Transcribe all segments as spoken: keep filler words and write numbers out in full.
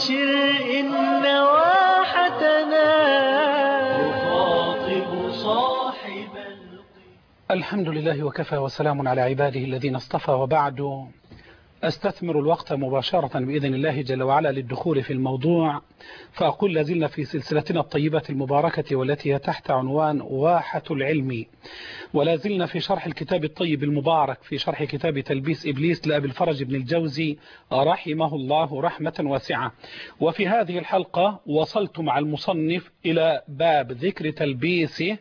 وبشر إن واحتنا يخاطب صاحب. الحمد لله وكفى وسلام على عباده الذين اصطفى، وبعد أستثمر الوقت مباشرة بإذن الله جل وعلا للدخول في الموضوع، فأقول لازلنا في سلسلتنا الطيبة المباركة والتي هي تحت عنوان واحة العلم، ولازلنا في شرح الكتاب الطيب المبارك في شرح كتاب تلبيس إبليس لأبي الفرج بن الجوزي رحمه الله رحمة واسعة. وفي هذه الحلقة وصلت مع المصنف إلى باب ذكر تلبيسه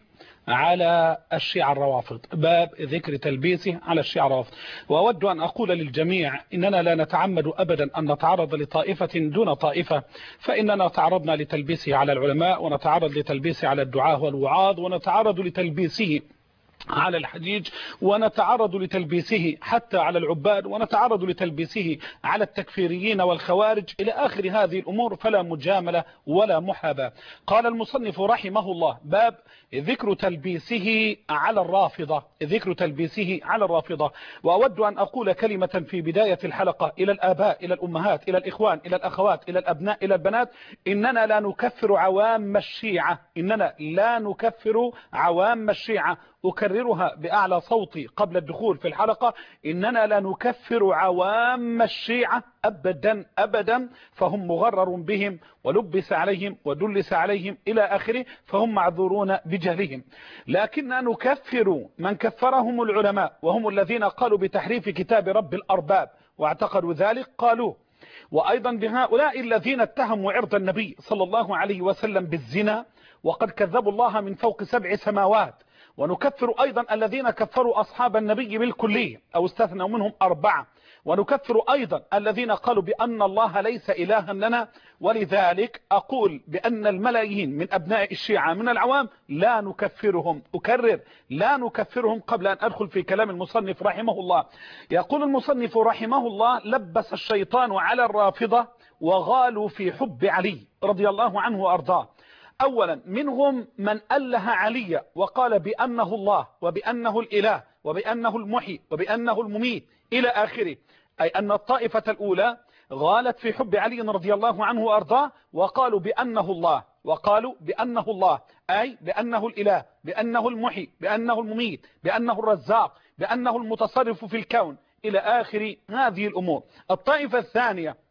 على الشيعة الروافض، باب ذكر تلبيسه على الشيعة الروافض. وأود أن أقول للجميع إننا لا نتعمد أبدا أن نتعرض لطائفة دون طائفة، فإننا تعرضنا لتلبيسه على العلماء، ونتعرض لتلبيسه على الدعاة والوعاظ، ونتعرض لتلبيسه على الحجيج، ونتعرض لتلبيسه حتى على العباد، ونتعرض لتلبيسه على التكفيريين والخوارج إلى آخر هذه الأمور، فلا مجاملة ولا محاباة. قال المصنف رحمه الله: باب ذكر تلبيسه على الرافضة، ذكر تلبيسه على الرافضة. وأود أن أقول كلمة في بداية الحلقة إلى الآباء، إلى الأمهات، إلى الإخوان، إلى الأخوات، إلى الأبناء، إلى البنات: إننا لا نكفر عوام الشيعة، إننا لا نكفر عوام الشيعة. أكررها بأعلى صوتي قبل الدخول في الحلقة: إننا لا نكفر عوام الشيعة أبدا أبدا، فهم مغرر بهم ولبس عليهم ودلس عليهم إلى آخره، فهم معذورون بجهلهم. لكننا نكفر من كفرهم العلماء، وهم الذين قالوا بتحريف كتاب رب الأرباب واعتقدوا ذلك قالوه. وأيضا بهؤلاء الذين اتهموا عرض النبي صلى الله عليه وسلم بالزنا، وقد كذبوا الله من فوق سبع سماوات. ونكفر أيضا الذين كفروا أصحاب النبي بالكلية أو استثنوا منهم أربعة. ونكفر أيضا الذين قالوا بأن الله ليس إلها لنا. ولذلك أقول بأن الملايين من أبناء الشيعة من العوام لا نكفرهم، أكرر لا نكفرهم. قبل أن أدخل في كلام المصنف رحمه الله، يقول المصنف رحمه الله: لبس الشيطان على الرافضة وغالوا في حب علي رضي الله عنه وأرضاه. أولا منهم من أله علي وقال بأنه الله وبأنه الإله وبأنه المحيي وبأنه المميت إلى آخره، أي أن الطائفة الأولى غالت في حب علي رضي الله عنه وأرضاه، وقالوا بأنه الله، وقالوا بأنه الله أي بأنه الإله، بأنه المحيي، بأنه المميت، بأنه الرزاق، بأنه المتصرف في الكون إلى آخر هذه الأمور. الطائفة الثانية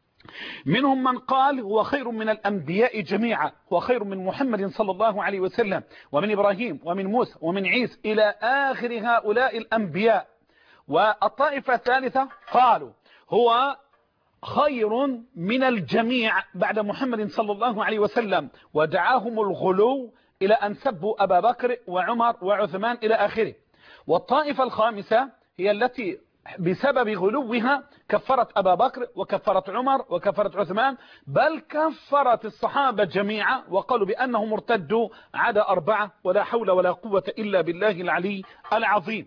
منهم من قال هو خير من الأنبياء جميعا، هو خير من محمد صلى الله عليه وسلم ومن إبراهيم ومن موسى ومن عيسى إلى آخر هؤلاء الأنبياء. والطائفة الثالثة قالوا هو خير من الجميع بعد محمد صلى الله عليه وسلم، ودعاهم الغلو إلى أن سبوا أبا بكر وعمر وعثمان إلى آخره. والطائفة الخامسة هي التي بسبب غلوها كفرت أبا بكر وكفرت عمر وكفرت عثمان، بل كفرت الصحابة جميعا وقالوا بأنهم مرتدوا عدا أربعة، ولا حول ولا قوة إلا بالله العلي العظيم.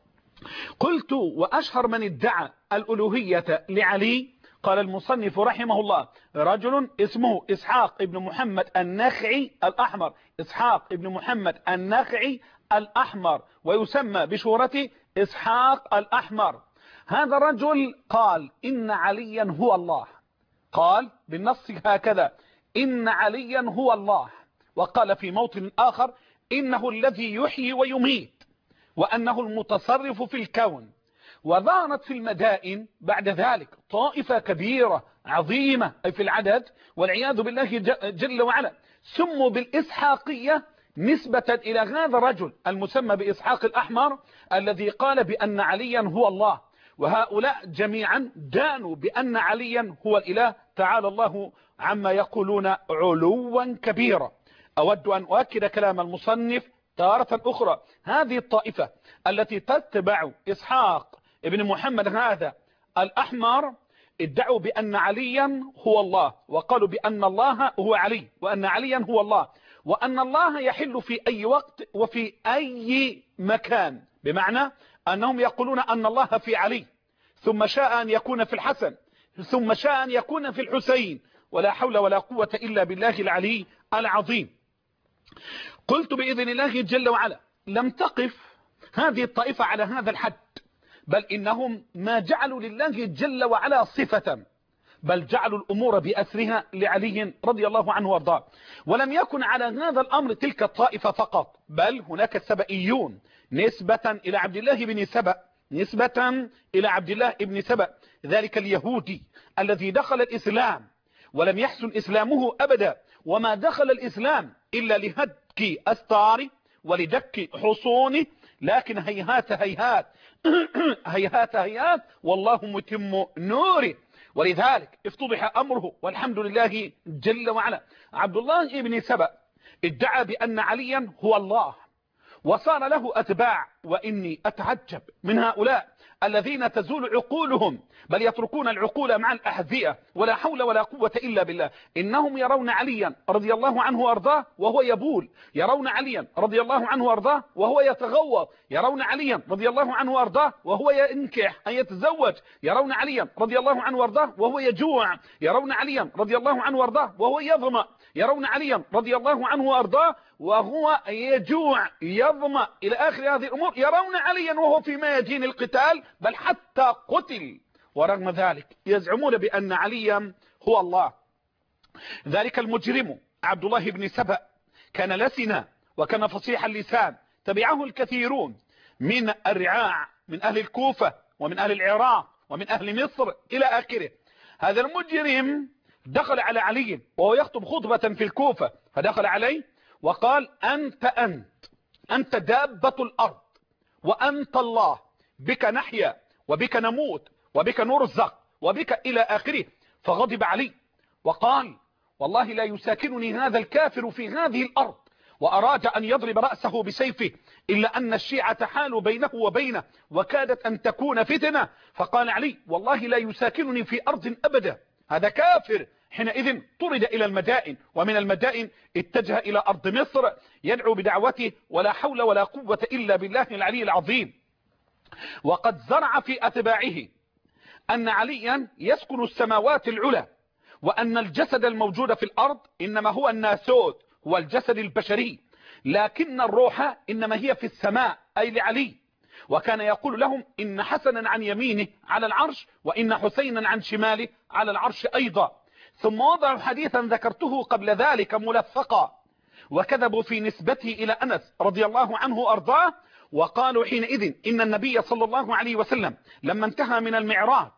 قلت: وأشهر من ادعى الألوهية لعلي قال المصنف رحمه الله رجل اسمه إسحاق ابن محمد النخعي الأحمر، إسحاق ابن محمد النخعي الأحمر، ويسمى بشهرته إسحاق الأحمر. هذا الرجل قال إن عليا هو الله، قال بالنص هكذا: إن عليا هو الله. وقال في موطن آخر: إنه الذي يحيي ويميت، وأنه المتصرف في الكون. وظهرت في المدائن بعد ذلك طائفة كبيرة عظيمة أي في العدد والعياذ بالله جل وعلا، سموا بالإسحاقية نسبة إلى هذا الرجل المسمى بإسحاق الأحمر الذي قال بأن عليا هو الله. وهؤلاء جميعا دانوا بأن عليا هو الإله، تعالى الله عما يقولون علوا كبيرا. أود أن أؤكد كلام المصنف تارة أخرى: هذه الطائفة التي تتبع إسحاق ابن محمد هذا الأحمر ادعوا بأن عليا هو الله، وقالوا بأن الله هو علي، وأن عليا هو الله، وأن الله يحل في أي وقت وفي أي مكان، بمعنى أنهم يقولون أن الله في علي، ثم شاء أن يكون في الحسن، ثم شاء أن يكون في الحسين، ولا حول ولا قوة إلا بالله العلي العظيم. قلت بإذن الله جل وعلا لم تقف هذه الطائفة على هذا الحد، بل إنهم ما جعلوا لله جل وعلا صفة، بل جعلوا الأمور بأسرها لعلي رضي الله عنه وارضاه. ولم يكن على هذا الأمر تلك الطائفة فقط، بل هناك السبئيون نسبة إلى عبد الله بن سبأ، نسبة إلى عبد الله بن سبأ، ذلك اليهودي الذي دخل الإسلام ولم يحسن إسلامه أبدا، وما دخل الإسلام إلا لهدك أستاره ولدك حصونه، لكن هيهات هيهات هيهات هيهات والله متم نوره. ولذلك افتضح أمره والحمد لله جل وعلا. عبد الله بن سبأ ادعى بأن عليا هو الله، وصار له أتباع، وإني أتعجب من هؤلاء الذين تزول عقولهم، بل يتركون العقول مع الأحذية، ولا حول ولا قوة إلا بالله. إنهم يرون عليا رضي الله عنه وارضاه وهو يبول، يرون عليا رضي الله عنه وارضاه وهو يتغوط، يرون عليا رضي الله عنه وارضاه وهو ينكح أن يتزوج، يرون عليا رضي الله عنه وارضاه وهو يجوع، يرون عليا رضي الله عنه وارضاه وهو يظمأ، يرون عليا رضي الله عنه وارضاه وهو يجوع يظمأ إلى آخر هذه الأمور. يرون عليا وهو في ميادين القتال، بل حتى قتل، ورغم ذلك يزعمون بأن عليا هو الله. ذلك المجرم عبد الله بن سبأ كان لسنا وكان فصيح اللسان، تبعه الكثيرون من الرعاع، من أهل الكوفة ومن أهل العراق ومن أهل مصر إلى آخره. هذا المجرم دخل على علي وهو يخطب خطبة في الكوفة، فدخل عليه وقال: أنت أنت أنت دابة الأرض وأنت الله، بك نحيا وبك نموت وبك نرزق وبك إلى آخره. فغضب علي وقال: والله لا يساكنني هذا الكافر في هذه الأرض، وأراد أن يضرب رأسه بسيفه، إلا أن الشيعة حالوا بينه وبينه وكادت أن تكون فتنة. فقال علي: والله لا يساكنني في أرض أبدا، هذا كافر. حينئذ طرد إلى المدائن، ومن المدائن اتجه إلى أرض مصر يدعو بدعوته، ولا حول ولا قوة إلا بالله العلي العظيم. وقد زرع في أتباعه أن عليا يسكن السماوات العلى، وأن الجسد الموجود في الأرض إنما هو الناسوت، هو الجسد البشري، لكن الروح إنما هي في السماء، أي لعلي. وكان يقول لهم: إن حسنا عن يمينه على العرش، وإن حسينا عن شماله على العرش أيضا. ثم وضعوا حديثا ذكرته قبل ذلك ملفقا، وكذبوا في نسبته إلى أنس رضي الله عنه وأرضاه، وقالوا حينئذ إن النبي صلى الله عليه وسلم لما انتهى من المعراج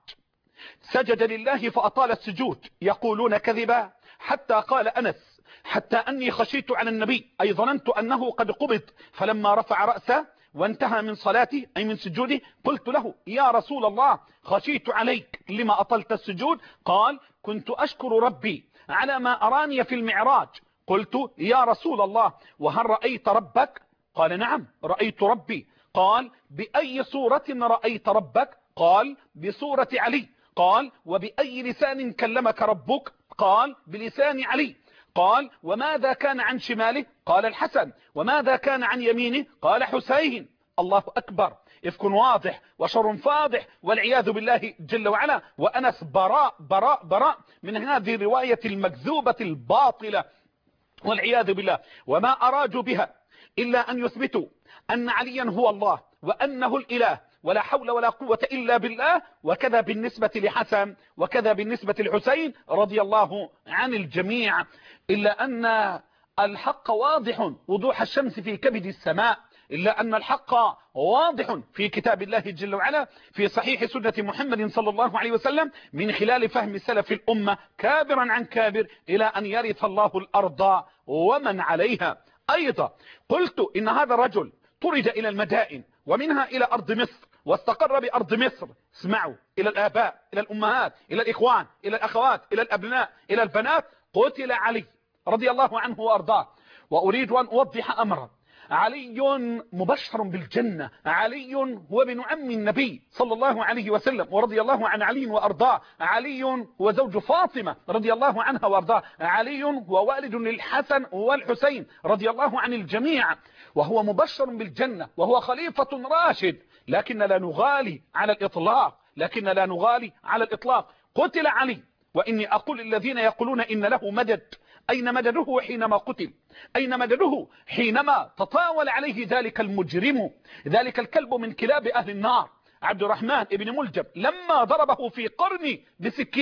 سجد لله فأطال السجود. يقولون كذبا، حتى قال أنس: حتى أني خشيت على النبي، أي ظننت أنه قد قبض، فلما رفع رأسه وانتهى من صلاته أي من سجوده قلت له: يا رسول الله خشيت عليك، لما أطلت السجود؟ قال: كنت أشكر ربي على ما أراني في المعراج. قلت: يا رسول الله وهل رأيت ربك؟ قال: نعم رأيت ربي. قال: بأي صورة رأيت ربك؟ قال: بصورة علي. قال: وبأي لسان كلمك ربك؟ قال: بلسان علي. قال: وماذا كان عن شماله؟ قال: الحسن. وماذا كان عن يمينه؟ قال: حسين. الله أكبر، إفك واضح وشر فاضح والعياذ بالله جل وعلا. وأنس براء براء براء من هذه الرواية المكذوبة الباطلة والعياذ بالله. وما أرادوا بها إلا أن يثبتوا أن عليا هو الله وأنه الإله، ولا حول ولا قوة إلا بالله. وكذا بالنسبة لحسن، وكذا بالنسبة لحسين رضي الله عن الجميع. إلا أن الحق واضح وضوح الشمس في كبد السماء، إلا أن الحق واضح في كتاب الله جل وعلا، في صحيح سنة محمد صلى الله عليه وسلم، من خلال فهم سلف الأمة كابرا عن كابر، إلى أن يرث الله الأرض ومن عليها. أيضا قلت إن هذا الرجل طرد إلى المدائن، ومنها إلى أرض مصر، واستقر بأرض مصر. اسمعوا: إلى الآباء، إلى الأمهات، إلى الإخوان، إلى الأخوات، إلى الأبناء، إلى البنات. قتل علي رضي الله عنه وأرضاه. وأريد أن أوضح أمرا: علي مبشر بالجنة، علي هو ابن عم النبي صلى الله عليه وسلم، ورضي الله عن علي وأرضاه. علي هو زوج فاطمة رضي الله عنها وأرضاه. علي هو والد للحسن والحسين رضي الله عن الجميع، وهو مبشر بالجنة، وهو خليفة راشد. لكن لا نغالي على الإطلاق، لكن لا نغالي على الإطلاق. قتل علي، وإني أقول الذين يقولون إن له مدد، أين مدده حينما قتل؟ أين مدده حينما تطاول عليه ذلك المجرم، ذلك الكلب من كلاب أهل النار، عبد الرحمن ابن ملجم، لما ضربه في قرنه بسكينه؟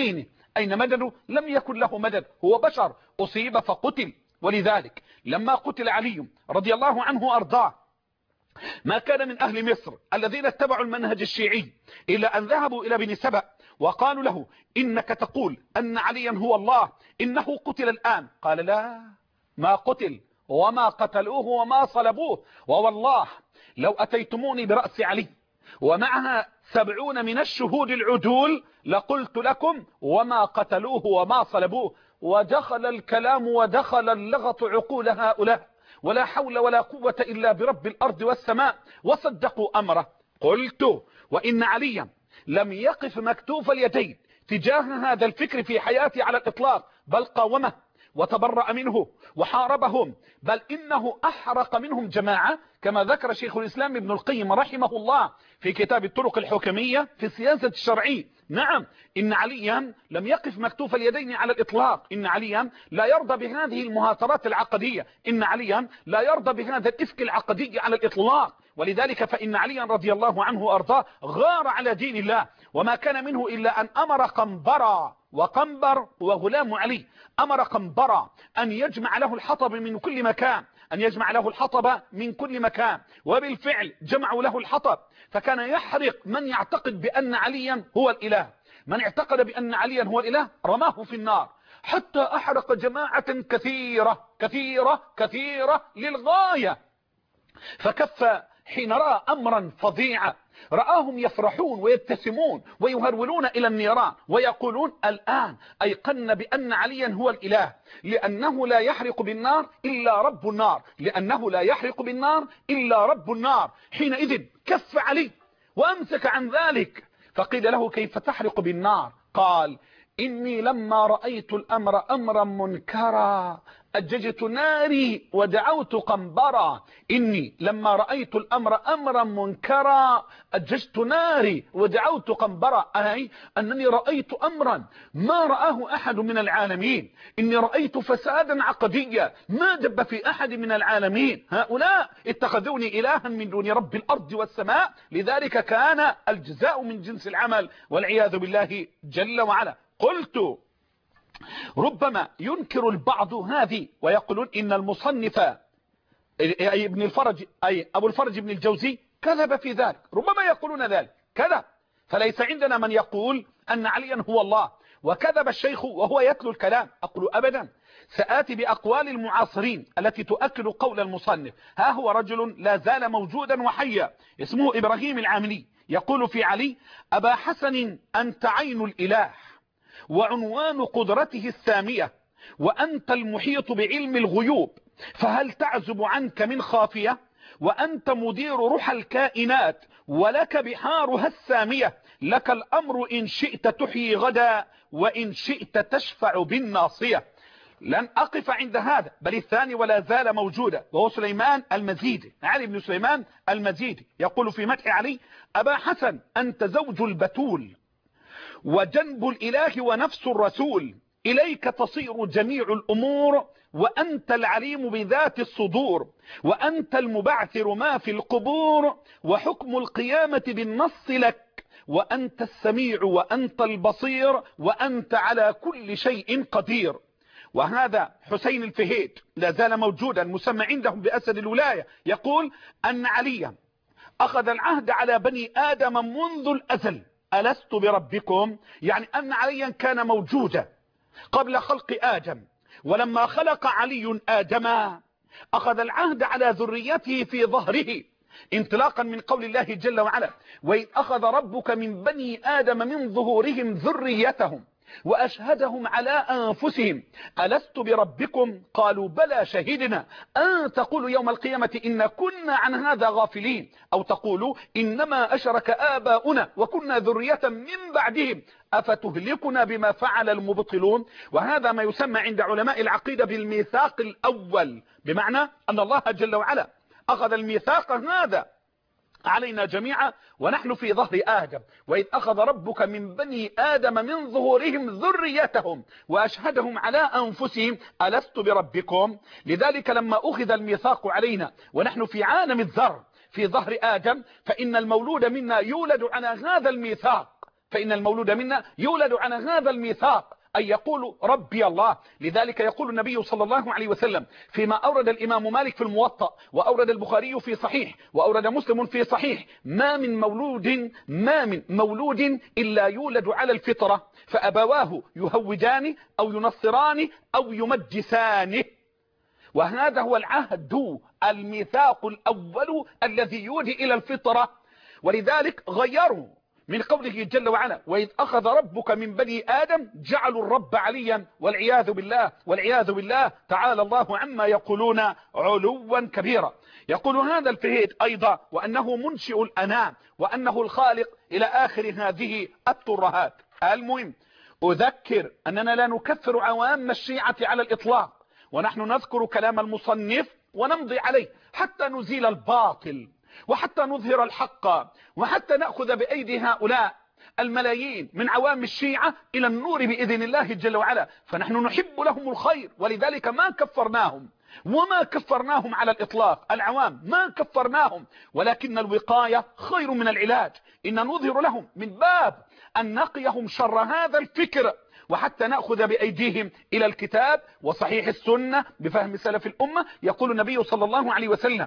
أين مدده؟ لم يكن له مدد، هو بشر أصيب فقتل. ولذلك لما قتل علي رضي الله عنه وأرضاه ما كان من أهل مصر الذين اتبعوا المنهج الشيعي إلا أن ذهبوا إلى بني سبأ وقالوا له إنك تقول أن عليا هو الله، إنه قتل الآن. قال لا، ما قتل وما قتلوه وما صلبوه، ووالله لو أتيتموني برأس علي ومعها سبعون من الشهود العدول لقلت لكم وما قتلوه وما صلبوه. ودخل الكلام ودخل اللغط عقول هؤلاء، ولا حول ولا قوة إلا برب الأرض والسماء، وصدقوا أمره. قلت وإن عليا لم يقف مكتوف اليدين تجاه هذا الفكر في حياتي على الإطلاق، بل قاومه وتبرأ منه وحاربهم، بل إنه أحرق منهم جماعة كما ذكر شيخ الإسلام ابن القيم رحمه الله في كتاب الطرق الحكمية في السياسة الشرعية. نعم، إن عليا لم يقف مكتوف اليدين على الإطلاق، إن عليا لا يرضى بهذه المهاترات العقدية، إن عليا لا يرضى بهذا الإفك العقدي على الإطلاق. ولذلك فإن عليا رضي الله عنه وأرضاه غار على دين الله، وما كان منه إلا أن أمر قنبرا، وقنبر وغلام علي، أمر قنبرا أن يجمع له الحطب من كل مكان، أن يجمع له الحطب من كل مكان، وبالفعل جمعوا له الحطب، فكان يحرق من يعتقد بأن عليا هو الإله. من اعتقد بأن عليا هو الإله رماه في النار، حتى أحرق جماعة كثيرة كثيرة كثيرة للغاية. فكف حين رأى أمرا فظيعا، رآهم يفرحون ويبتسمون ويهرولون إلى النيران ويقولون الآن أيقن بأن عليا هو الإله، لأنه لا يحرق بالنار إلا رب النار، لأنه لا يحرق بالنار إلا رب النار. حينئذ كف علي وأمسك عن ذلك، فقيل له كيف تحرق بالنار؟ قال إني لما رأيت الأمر أمرا منكرا أججت ناري ودعوت قنبرا. إني لما رأيت الأمر أمرا منكرا أججت ناري ودعوت قنبرا، أي أنني رأيت أمرا ما رآه أحد من العالمين، إني رأيت فسادا عقديا ما دب في أحد من العالمين. هؤلاء اتخذوني إلها من دون رب الأرض والسماء، لذلك كان الجزاء من جنس العمل والعياذ بالله جل وعلا. قلت ربما ينكر البعض هذه ويقولون إن المصنف أي ابن الفرج أي أبو الفرج ابن الجوزي كذب في ذلك، ربما يقولون ذلك كذب، فليس عندنا من يقول أن عليا هو الله. وكذب الشيخ وهو يتلو الكلام. أقول أبدا، سآتي بأقوال المعاصرين التي تؤكد قول المصنف. ها هو رجل لا زال موجودا وحيا اسمه إبراهيم العاملي، يقول في علي أبا حسن أنت عين الإله وعنوان قدرته السامية، وأنت المحيط بعلم الغيوب، فهل تعزب عنك من خافية؟ وأنت مدير روح الكائنات ولك بحارها السامية، لك الأمر إن شئت تحيي غدا وإن شئت تشفع بالناصية. لن أقف عند هذا، بل الثاني ولا زال موجودا، وهو سليمان المزيدي، علي بن سليمان المزيدي، يقول في مدح علي أبا حسن أنت زوج البتول وجنب الإله ونفس الرسول، إليك تصير جميع الأمور، وأنت العليم بذات الصدور، وأنت المبعثر ما في القبور، وحكم القيامة بالنص لك، وأنت السميع وأنت البصير، وأنت على كل شيء قدير. وهذا حسين الفهيد لا زال موجودا مسمى عندهم بأسد الولاية، يقول أن عليا أخذ العهد على بني آدم منذ الأزل، ألست بربكم؟ يعني أن عليا كان موجودا قبل خلق آدم، ولما خلق علي آدم أخذ العهد على ذريته في ظهره، انطلاقا من قول الله جل وعلا وإذ أخذ ربك من بني آدم من ظهورهم ذريتهم وأشهدهم على أنفسهم ألست بربكم؟ قالوا بلى شهدنا أن تقولوا يوم القيامة إن كنا عن هذا غافلين، أو تقولوا إنما أشرك آباؤنا وكنا ذرية من بعدهم أفتهلكنا بما فعل المبطلون. وهذا ما يسمى عند علماء العقيدة بالميثاق الأول، بمعنى أن الله جل وعلا أخذ الميثاق هذا علينا جميعا ونحن في ظهر آدم، وإذ أخذ ربك من بني آدم من ظهورهم ذريتهم وأشهدهم على أنفسهم ألست بربكم. لذلك لما أخذ الميثاق علينا ونحن في عالم الذر في ظهر آدم، فإن المولود منا يولد على هذا الميثاق، فإن المولود منا يولد على هذا الميثاق أي يقول ربي الله. لذلك يقول النبي صلى الله عليه وسلم فيما أورد الإمام مالك في الموطأ، وأورد البخاري في صحيح، وأورد مسلم في صحيح: ما من مولود ما من مولود إلا يولد على الفطرة، فأبواه يهودان أو ينصران أو يمجسانه. وهذا هو العهد الميثاق الأول الذي يودي إلى الفطرة. ولذلك غيروا من قوله جل وعلا: وإذ أخذ ربك من بني آدم جعلوا الرب عليا، والعياذ بالله والعياذ بالله تعالى الله عما يقولون علوا كبيرا. يقول هذا الفهيد أيضا وأنه منشئ الأنام وأنه الخالق إلى آخر هذه الترهات. المهم أذكر أننا لا نكفر عوام الشيعة على الإطلاق، ونحن نذكر كلام المصنف ونمضي عليه حتى نزيل الباطل وحتى نظهر الحق وحتى نأخذ بأيدي هؤلاء الملايين من عوام الشيعة إلى النور بإذن الله جل وعلا. فنحن نحب لهم الخير، ولذلك ما كفرناهم وما كفرناهم على الإطلاق. العوام ما كفرناهم، ولكن الوقاية خير من العلاج. إن نظهر لهم من باب أن نقيهم شر هذا الفكر، وحتى نأخذ بأيديهم إلى الكتاب وصحيح السنة بفهم سلف الأمة. يقول النبي صلى الله عليه وسلم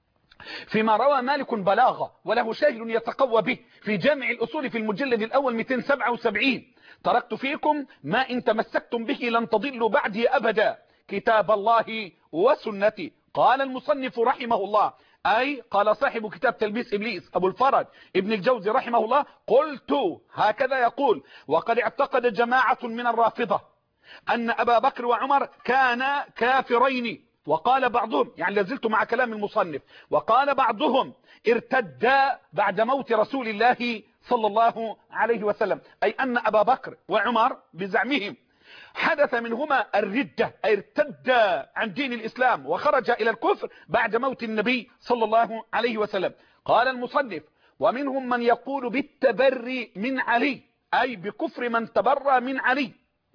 فيما روى مالك بلاغة وله شاهد يتقوى به في جامع الأصول في المجلد الأول مئتين وسبعة وسبعين: تركت فيكم ما إن تمسكتم به لن تضلوا بعدي أبدا، كتاب الله وسنتي. قال المصنف رحمه الله، أي قال صاحب كتاب تلبيس إبليس أبو الفرج ابن الجوزي رحمه الله: قلت هكذا يقول: وقد اعتقد جماعة من الرافضة أن أبا بكر وعمر كانا كافرين، وقال بعضهم، يعني لازلت مع كلام المصنف، وقال بعضهم ارتدا بعد موت رسول الله صلى الله عليه وسلم، أي أن أبا بكر وعمر بزعمهم حدث منهما الردة، أي ارتد عن دين الإسلام وخرج إلى الكفر بعد موت النبي صلى الله عليه وسلم. قال المصنف: ومنهم من يقول بالتبري من علي، أي بكفر من تبرى من علي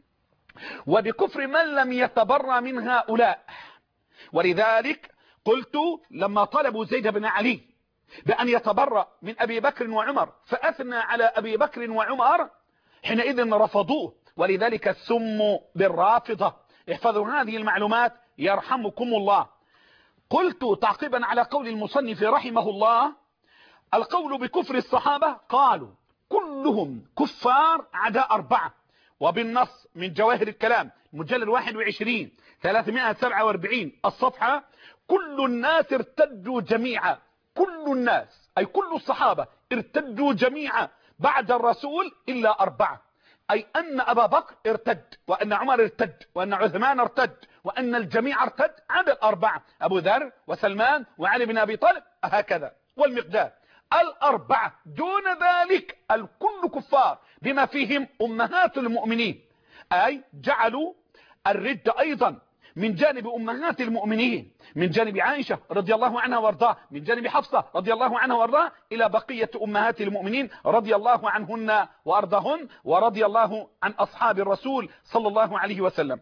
وبكفر من لم يتبرى من هؤلاء. ولذلك قلت لما طلبوا زيد بن علي بأن يتبرأ من أبي بكر وعمر فأثنى على أبي بكر وعمر، حينئذ رفضوه، ولذلك سموا بالرافضة. احفظوا هذه المعلومات يرحمكم الله. قلت تعقيبا على قول المصنف رحمه الله: القول بكفر الصحابة قالوا كلهم كفار عدا أربعة، وبالنص من جواهر الكلام مجلد واحد وعشرين ثلاثمائة وسبعة وأربعين الصفحة: كل الناس ارتدوا جميعا، كل الناس أي كل الصحابة ارتدوا جميعا بعد الرسول إلا أربعة، أي أن أبا بكر ارتد، وأن عمر ارتد، وأن عثمان ارتد، وأن الجميع ارتد عدا الأربعة: أبو ذر وسلمان وعلي بن أبي طالب، هكذا والمقداد. الأربعة دون ذلك الكل كفار بما فيهم أمهات المؤمنين، أي جعلوا الرد أيضا من جانب أمهات المؤمنين، من جانب عائشة رضي الله عنها وارضاه، من جانب حفصة رضي الله عنها وارضاه، إلى بقية أمهات المؤمنين رضي الله عنهن وارضهن، ورضي الله أن أصحاب الرسول صلى الله عليه وسلم.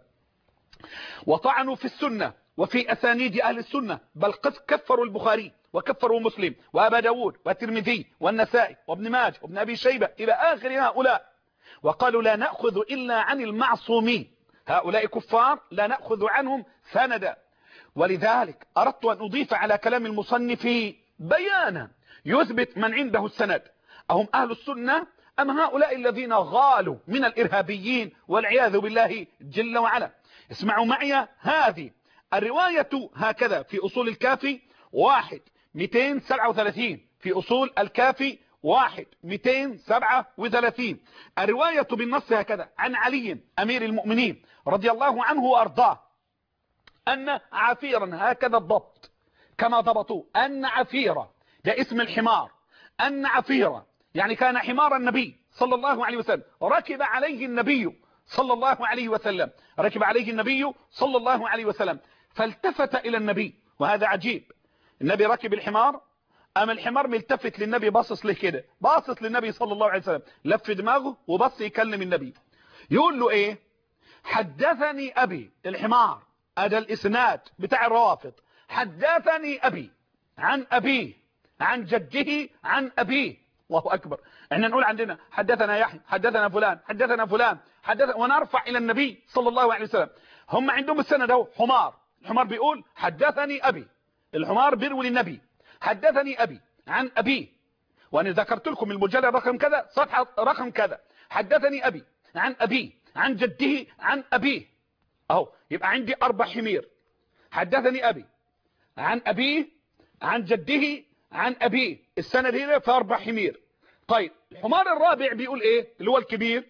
وطعنوا في السنة وفي أسانيد أهل السنة، بل قد كفروا البخاري وكفروا مسلم وأبا داود والترمذي والنسائي وابن ماجه وابن أبي شيبة إلى آخر هؤلاء، وقالوا لا نأخذ إلا عن المعصومين، هؤلاء كفار لا نأخذ عنهم سندا. ولذلك أردت أن أضيف على كلام المصنف بيانا يثبت من عنده السند، أهم أهل السنة أم هؤلاء الذين غالوا من الإرهابيين والعياذ بالله جل وعلا. اسمعوا معي هذه الرواية هكذا في أصول الكافي واحد مئتين وسبعة وثلاثين، في أصول الكافي واحد مئتين وسبعة وثلاثين، الرواية بالنص هكذا: عن علي أمير المؤمنين رضي الله عنه وأرضاه أن عفيرا، هكذا الضبط كما ضبطوا، أن عفيرا ده اسم الحمار، أن عفيرا يعني كان حمار النبي صلى الله عليه وسلم، ركب عليه النبي صلى الله عليه وسلم، ركب عليه النبي صلى الله عليه وسلم، فالتفت إلى النبي. وهذا عجيب، النبي ركب الحمار، أما الحمار ملتفت للنبي باصص له كده، باصص للنبي صلى الله عليه وسلم، لف دماغه وبص يكلم النبي، يقول له ايه؟ حدثني أبي، الحمار هذا الإسناد بتاع الروافض، حدثني أبي عن أبيه عن جده عن أبيه، الله أكبر. احنا نقول عندنا حدثنا يحيى، حدثنا فلان، حدثنا فلان، حدثنا، ونرفع إلى النبي صلى الله عليه وسلم. هم عندهم السند ده حمار، الحمار بيقول حدثني أبي، الحمار بيروي للنبي حدثني أبي عن أبيه، وأنا ذكرت لكم المجلد رقم كذا صفحة رقم كذا، حدثني أبي عن أبيه عن جده عن أبيه. أهو يبقى عندي أربع حمير، حدثني أبي عن أبيه عن جده عن أبيه، السند هنا في أربع حمير. طيب الحمار الرابع بيقول إيه اللي هو الكبير؟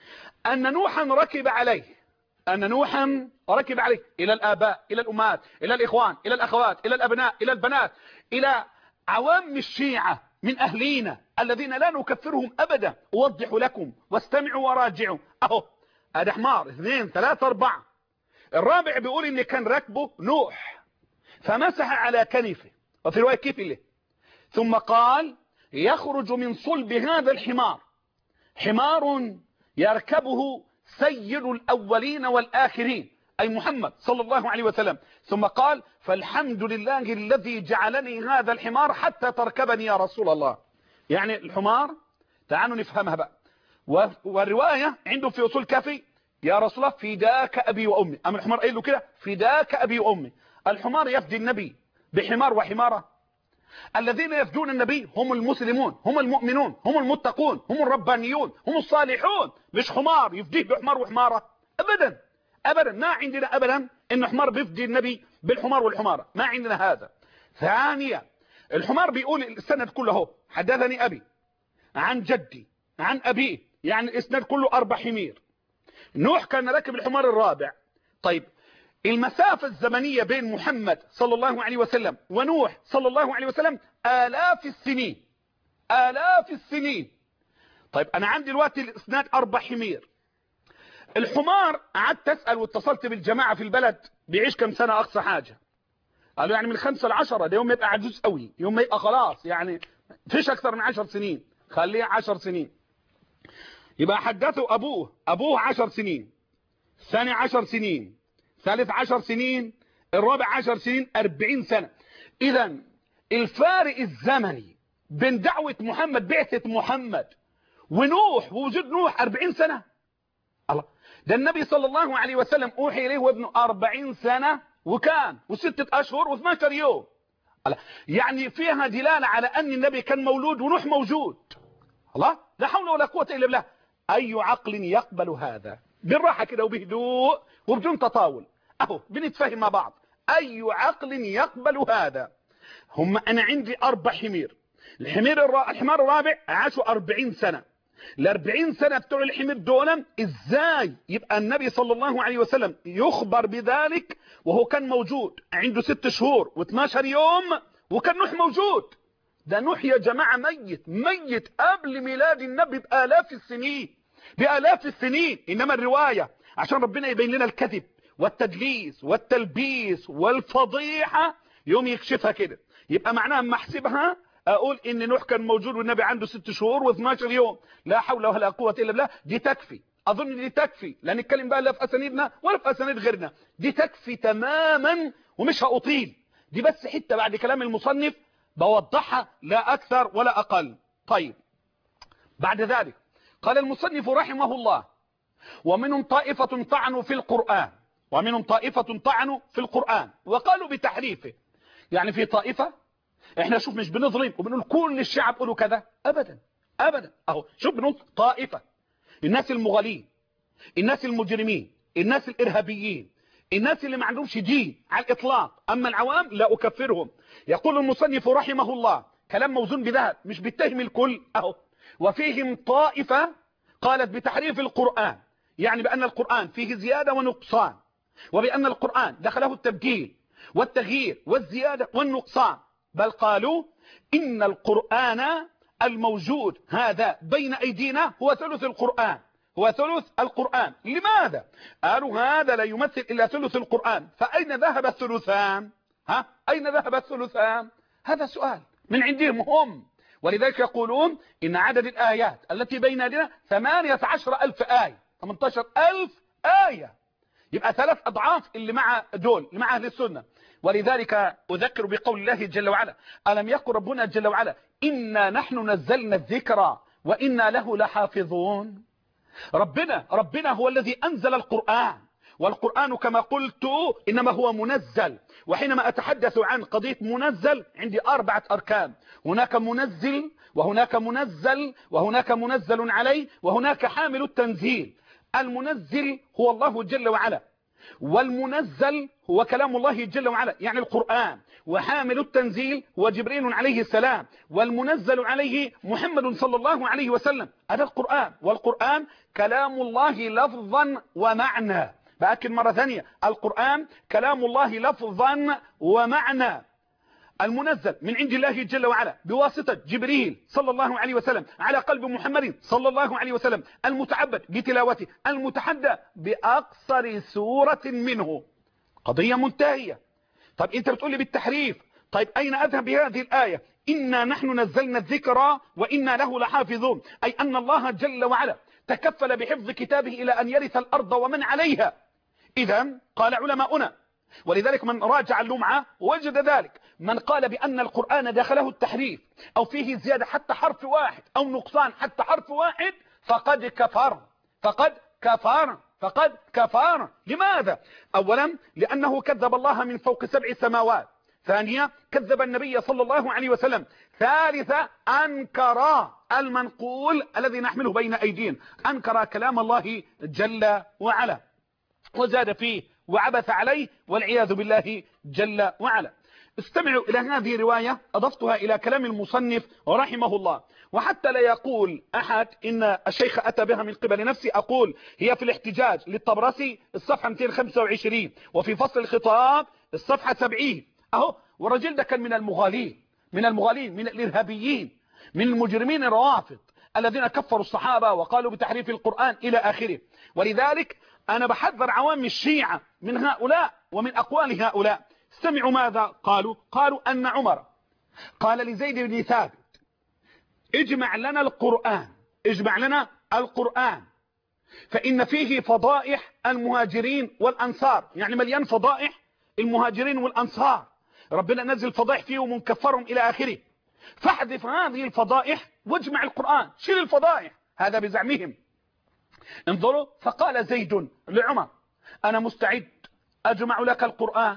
أن نوحا ركب عليه، أن نوحا ركب عليه إلى الآباء، إلى الأمهات، إلى الإخوان، إلى الأخوات، إلى الأبناء، إلى البنات، إلى عوام الشيعة من أهلينا الذين لا نكفرهم أبدا. أوضح لكم واستمعوا وراجعوا. أهو هذا حمار، اثنين ثلاثة أربعة. الرابع بيقول إن كان ركبه نوح فمسح على كنفه، وفي رواية كفله، ثم قال يخرج من صلب هذا الحمار حمار يركبه سيد الأولين والآخرين، أي محمد صلى الله عليه وسلم. ثم قال فالحمد لله الذي جعلني هذا الحمار حتى تركبني يا رسول الله. يعني الحمار، تعالوا نفهمها بقى. والرواية عنده في أصول كافي يا رسول الله فداك أبي وأمي، أما الحمار قال له كده فداك أبي وأمي. الحمار يفدي النبي بحمار وحمارة؟ الذين يفدون النبي هم المسلمون، هم المؤمنون، هم المتقون، هم الربانيون، هم الصالحون، مش حمار يفديه بحمار وحمارة أبدا أبدا. ما عندنا أبدا إن حمار بيفدي النبي بالحمار والحمارة، ما عندنا هذا. ثانيا الحمار بيقول السند كله هو حدثني أبي عن جدي عن أبيه، يعني الإسناد كله أربع حمير. نوح كان راكب الحمار الرابع. طيب المسافة الزمنية بين محمد صلى الله عليه وسلم ونوح صلى الله عليه وسلم آلاف السنين، آلاف السنين. طيب أنا عندي دلوقتي الإسناد أربع حمير. الحمار قعدت أسأل واتصلت بالجماعة في البلد بيعيش كم سنة أقصى حاجة؟ قالوا يعني من خمسة لعشرة، ده يوم ما يبقى عجوز قوي، يوم ما يبقى خلاص يعني فيش أكثر من عشر سنين، خليه عشر سنين. يبقى حدثوا أبوه، أبوه عشر سنين، ثاني عشر سنين، ثالث عشر سنين، الرابع عشر سنين، أربعين سنة. إذا الفارق الزمني بين دعوة محمد، بعثة محمد، ونوح ووجود نوح أربعين سنة. الله، ده النبي صلى الله عليه وسلم أوحي إليه وابنه أربعين سنة وكان وستة أشهر واثناشر يوم. الله، يعني فيها دلالة على أن النبي كان مولود ونوح موجود. الله، لا حول ولا قوة إلا بالله. أي عقل يقبل هذا؟ بالراحة كده وبهدوء وبدون تطاول، أهو بنتفهم مع بعض. أي عقل يقبل هذا؟ هم أنا عندي أربع حمير، الحمير الرا... الحمار الرابع عاشوا أربعين سنة. الأربعين سنة بتوع الحمير دولا إزاي يبقى النبي صلى الله عليه وسلم يخبر بذلك وهو كان موجود عنده ست شهور واثناشر يوم وكان نوح موجود؟ ده نوح يا جماعة ميت ميت قبل ميلاد النبي بآلاف السنين، بآلاف السنين. إنما الرواية عشان ربنا يبين لنا الكذب والتدليس والتلبيس والفضيحة يوم يكشفها كده، يبقى معناها اما احسبها اقول ان نوح كان موجود والنبي عنده ست شهور واثناشر يوم. لا حول ولا قوة الا بالله. دي تكفي، اظن دي تكفي، لا نتكلم بقى لا في اسانيدنا ولا في اسانيد غيرنا، دي تكفي تماما ومش هأطيل. دي بس حتة بعد كلام المصنف بوضحها لا اكثر ولا اقل. طيب بعد ذلك قال المصنف رحمه الله ومنهم طائفة طعنوا في القرآن، ومنهم طائفة طعنوا في القرآن وقالوا بتحريفه. يعني في طائفة، احنا شوف مش بنظلم وبنقول كل الشعب قولوا كذا، ابدا ابدا. اهو شوف بنقول طائفة، الناس المغالين، الناس المجرمين، الناس الارهابيين، الناس اللي ما عندهمش دين على الاطلاق. اما العوام لا اكفرهم. يقول المصنف رحمه الله كلام موزون بذهب، مش بيتهم الكل. اهو وفيهم طائفة قالت بتحريف القرآن، يعني بأن القرآن فيه زيادة ونقصان، وبأن القرآن دخله التبديل والتغيير والزيادة والنقصان. بل قالوا إن القرآن الموجود هذا بين أيدينا هو ثلث القرآن، هو ثلث القرآن. لماذا؟ قالوا هذا لا يمثل إلا ثلث القرآن، فأين ذهب الثلثان؟ ها؟ أين ذهب الثلثان؟ هذا سؤال من عندهم هم. ولذلك يقولون إن عدد الآيات التي بين يدينا ثمانية عشر ألف آية، ثمانية عشر ألف آية، يبقى ثلاث أضعاف اللي مع دول اللي مع أهل السنة. ولذلك أذكر بقول الله جل وعلا: ألم يقل ربنا جل وعلا: إنا نحن نزلنا الذكر وإنا له لحافظون. ربنا ربنا هو الذي أنزل القرآن، والقرآن كما قلت إنما هو منزل. وحينما أتحدث عن قضية منزل عندي أربعة أركان: هناك منزل، وهناك منزل، وهناك منزل عليه، وهناك حامل التنزيل. المنزل هو الله جل وعلا، والمنزل هو كلام الله جل وعلا يعني القرآن، وحامل التنزيل هو جبريل عليه السلام، والمنزل عليه محمد صلى الله عليه وسلم. هذا القرآن، والقرآن كلام الله لفظا ومعنى. بأكد مرة ثانية: القرآن كلام الله لفظا ومعنى. المنزل من عند الله جل وعلا بواسطة جبريل صلى الله عليه وسلم على قلب محمد صلى الله عليه وسلم، المتعبد بتلاوته، المتحدى بأقصر سورة منه. قضية منتهية. طيب انت بتقول لي بالتحريف، طيب اين اذهب بهذه الآية؟ إنا نحن نزلنا الذكر وإنا له لحافظون، أي أن الله جل وعلا تكفل بحفظ كتابه إلى أن يرث الأرض ومن عليها. إذا قال علماؤنا، ولذلك من راجع اللمعة وجد ذلك، من قال بأن القرآن دخله التحريف أو فيه زيادة حتى حرف واحد أو نقصان حتى حرف واحد فقد كفر فقد كفر فقد كفر. لماذا؟ أولا لأنه كذب الله من فوق سبع سماوات. ثانيا كذب النبي صلى الله عليه وسلم. ثالثا أنكر المنقول الذي نحمله بين أيدينا، أنكر كلام الله جل وعلا وزاد فيه وعبث عليه والعياذ بالله جل وعلا. استمعوا إلى هذه الرواية أضفتها إلى كلام المصنف رحمه الله، وحتى لا يقول أحد إن الشيخ أتى بها من قبل نفسي، أقول هي في الاحتجاج للطبرسي الصفحة مئتين وخمسة وعشرين، وفي فصل الخطاب الصفحة سبعين. أهو، والرجل ده كان من المغالين من المغالين من الإرهابيين، من المجرمين الروافض الذين كفروا الصحابة وقالوا بتحريف القرآن إلى آخره. ولذلك أنا بحذر عوام الشيعة من هؤلاء ومن أقوال هؤلاء. استمعوا ماذا قالوا. قالوا أن عمر قال لزيد بن ثابت: اجمع لنا القرآن اجمع لنا القرآن فإن فيه فضائح المهاجرين والأنصار، يعني مليان فضائح المهاجرين والأنصار، ربنا نزل فضائح فيه ومنكفرهم إلى آخره، فاحذف هذه الفضائح واجمع القرآن، شيل الفضائح. هذا بزعمهم. انظروا، فقال زيد لعمر: أنا مستعد أجمع لك القرآن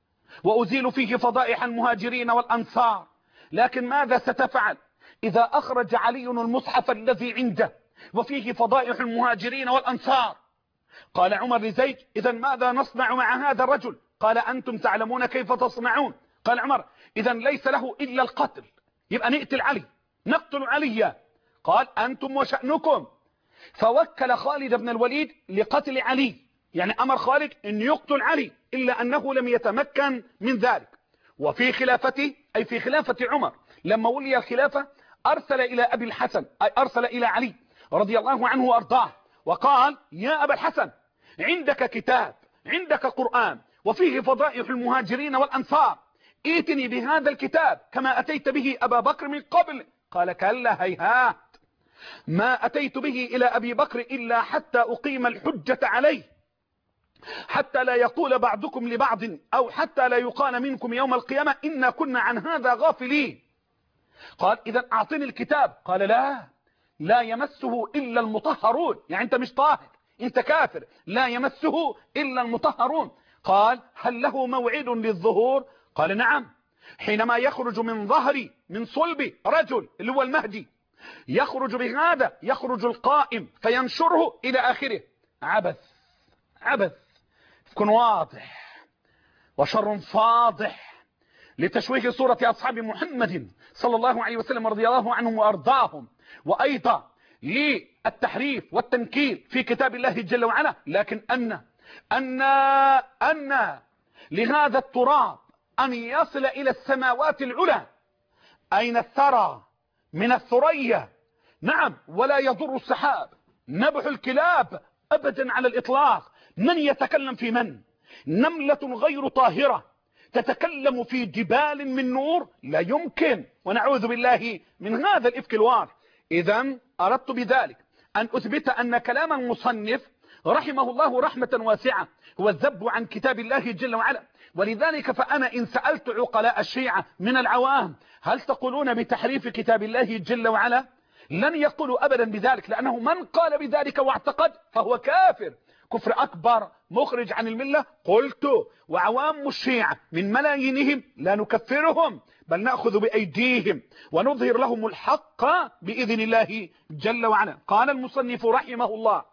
وأزيل فيه فضائح المهاجرين والأنصار، لكن ماذا ستفعل إذا أخرج علي المصحف الذي عنده وفيه فضائح المهاجرين والأنصار؟ قال عمر لزيد: إذا ماذا نصنع مع هذا الرجل؟ قال: أنتم تعلمون كيف تصنعون. قال عمر: إذا ليس له إلا القتل، يبقى نقتل علي، نقتل عليا. قال: أنتم وشأنكم. فوكل خالد بن الوليد لقتل علي، يعني أمر خالد أن يقتل علي، إلا أنه لم يتمكن من ذلك. وفي خلافته، أي في خلافة عمر، لما ولي الخلافة أرسل إلى أبي الحسن، أي أرسل إلى علي رضي الله عنه وأرضاه، وقال: يا أبا الحسن، عندك كتاب، عندك قرآن وفيه فضائح المهاجرين والأنصار، ائتني بهذا الكتاب كما أتيت به أبا بكر من قبل. قال: كلا هيهات، ما أتيت به إلى أبي بكر إلا حتى أقيم الحجة عليه، حتى لا يقول بعضكم لبعض أو حتى لا يقال منكم يوم القيامة إنا كنا عن هذا غافلين. قال: إذا أعطني الكتاب. قال: لا لا يمسه إلا المطهرون، يعني أنت مش طاهر، أنت كافر، لا يمسه إلا المطهرون. قال: هل له موعد للظهور؟ قال: نعم، حينما يخرج من ظهري من صلب رجل اللي هو المهدي، يخرج بهذا، يخرج القائم فينشره إلى آخره. عبث عبث، يكون واضح وشر فاضح لتشويه صورة أصحاب محمد صلى الله عليه وسلم رضي الله عنهم وأرضاهم، وأيضا للتحريف والتنكيل في كتاب الله جل وعلا. لكن أن أن أن لهذا التراب أن يصل إلى السماوات العلى، أين الثرى من الثريا؟ نعم، ولا يضر السحاب نبح الكلاب أبدا على الإطلاق. من يتكلم في من؟ نملة غير طاهرة تتكلم في جبال من نور؟ لا يمكن، ونعوذ بالله من هذا الإفك الوار. إذن أردت بذلك أن أثبت أن كلام المصنف رحمه الله رحمة واسعة هو الذب عن كتاب الله جل وعلا. ولذلك فأنا إن سألت عقلاء الشيعة من العوام هل تقولون بتحريف كتاب الله جل وعلا؟ لن يقولوا أبدا بذلك، لأنه من قال بذلك واعتقد فهو كافر كفر أكبر مخرج عن الملة. قلت وعوام الشيعة من ملايينهم لا نكفرهم بل نأخذ بأيديهم ونظهر لهم الحق بإذن الله جل وعلا. قال المصنف رحمه الله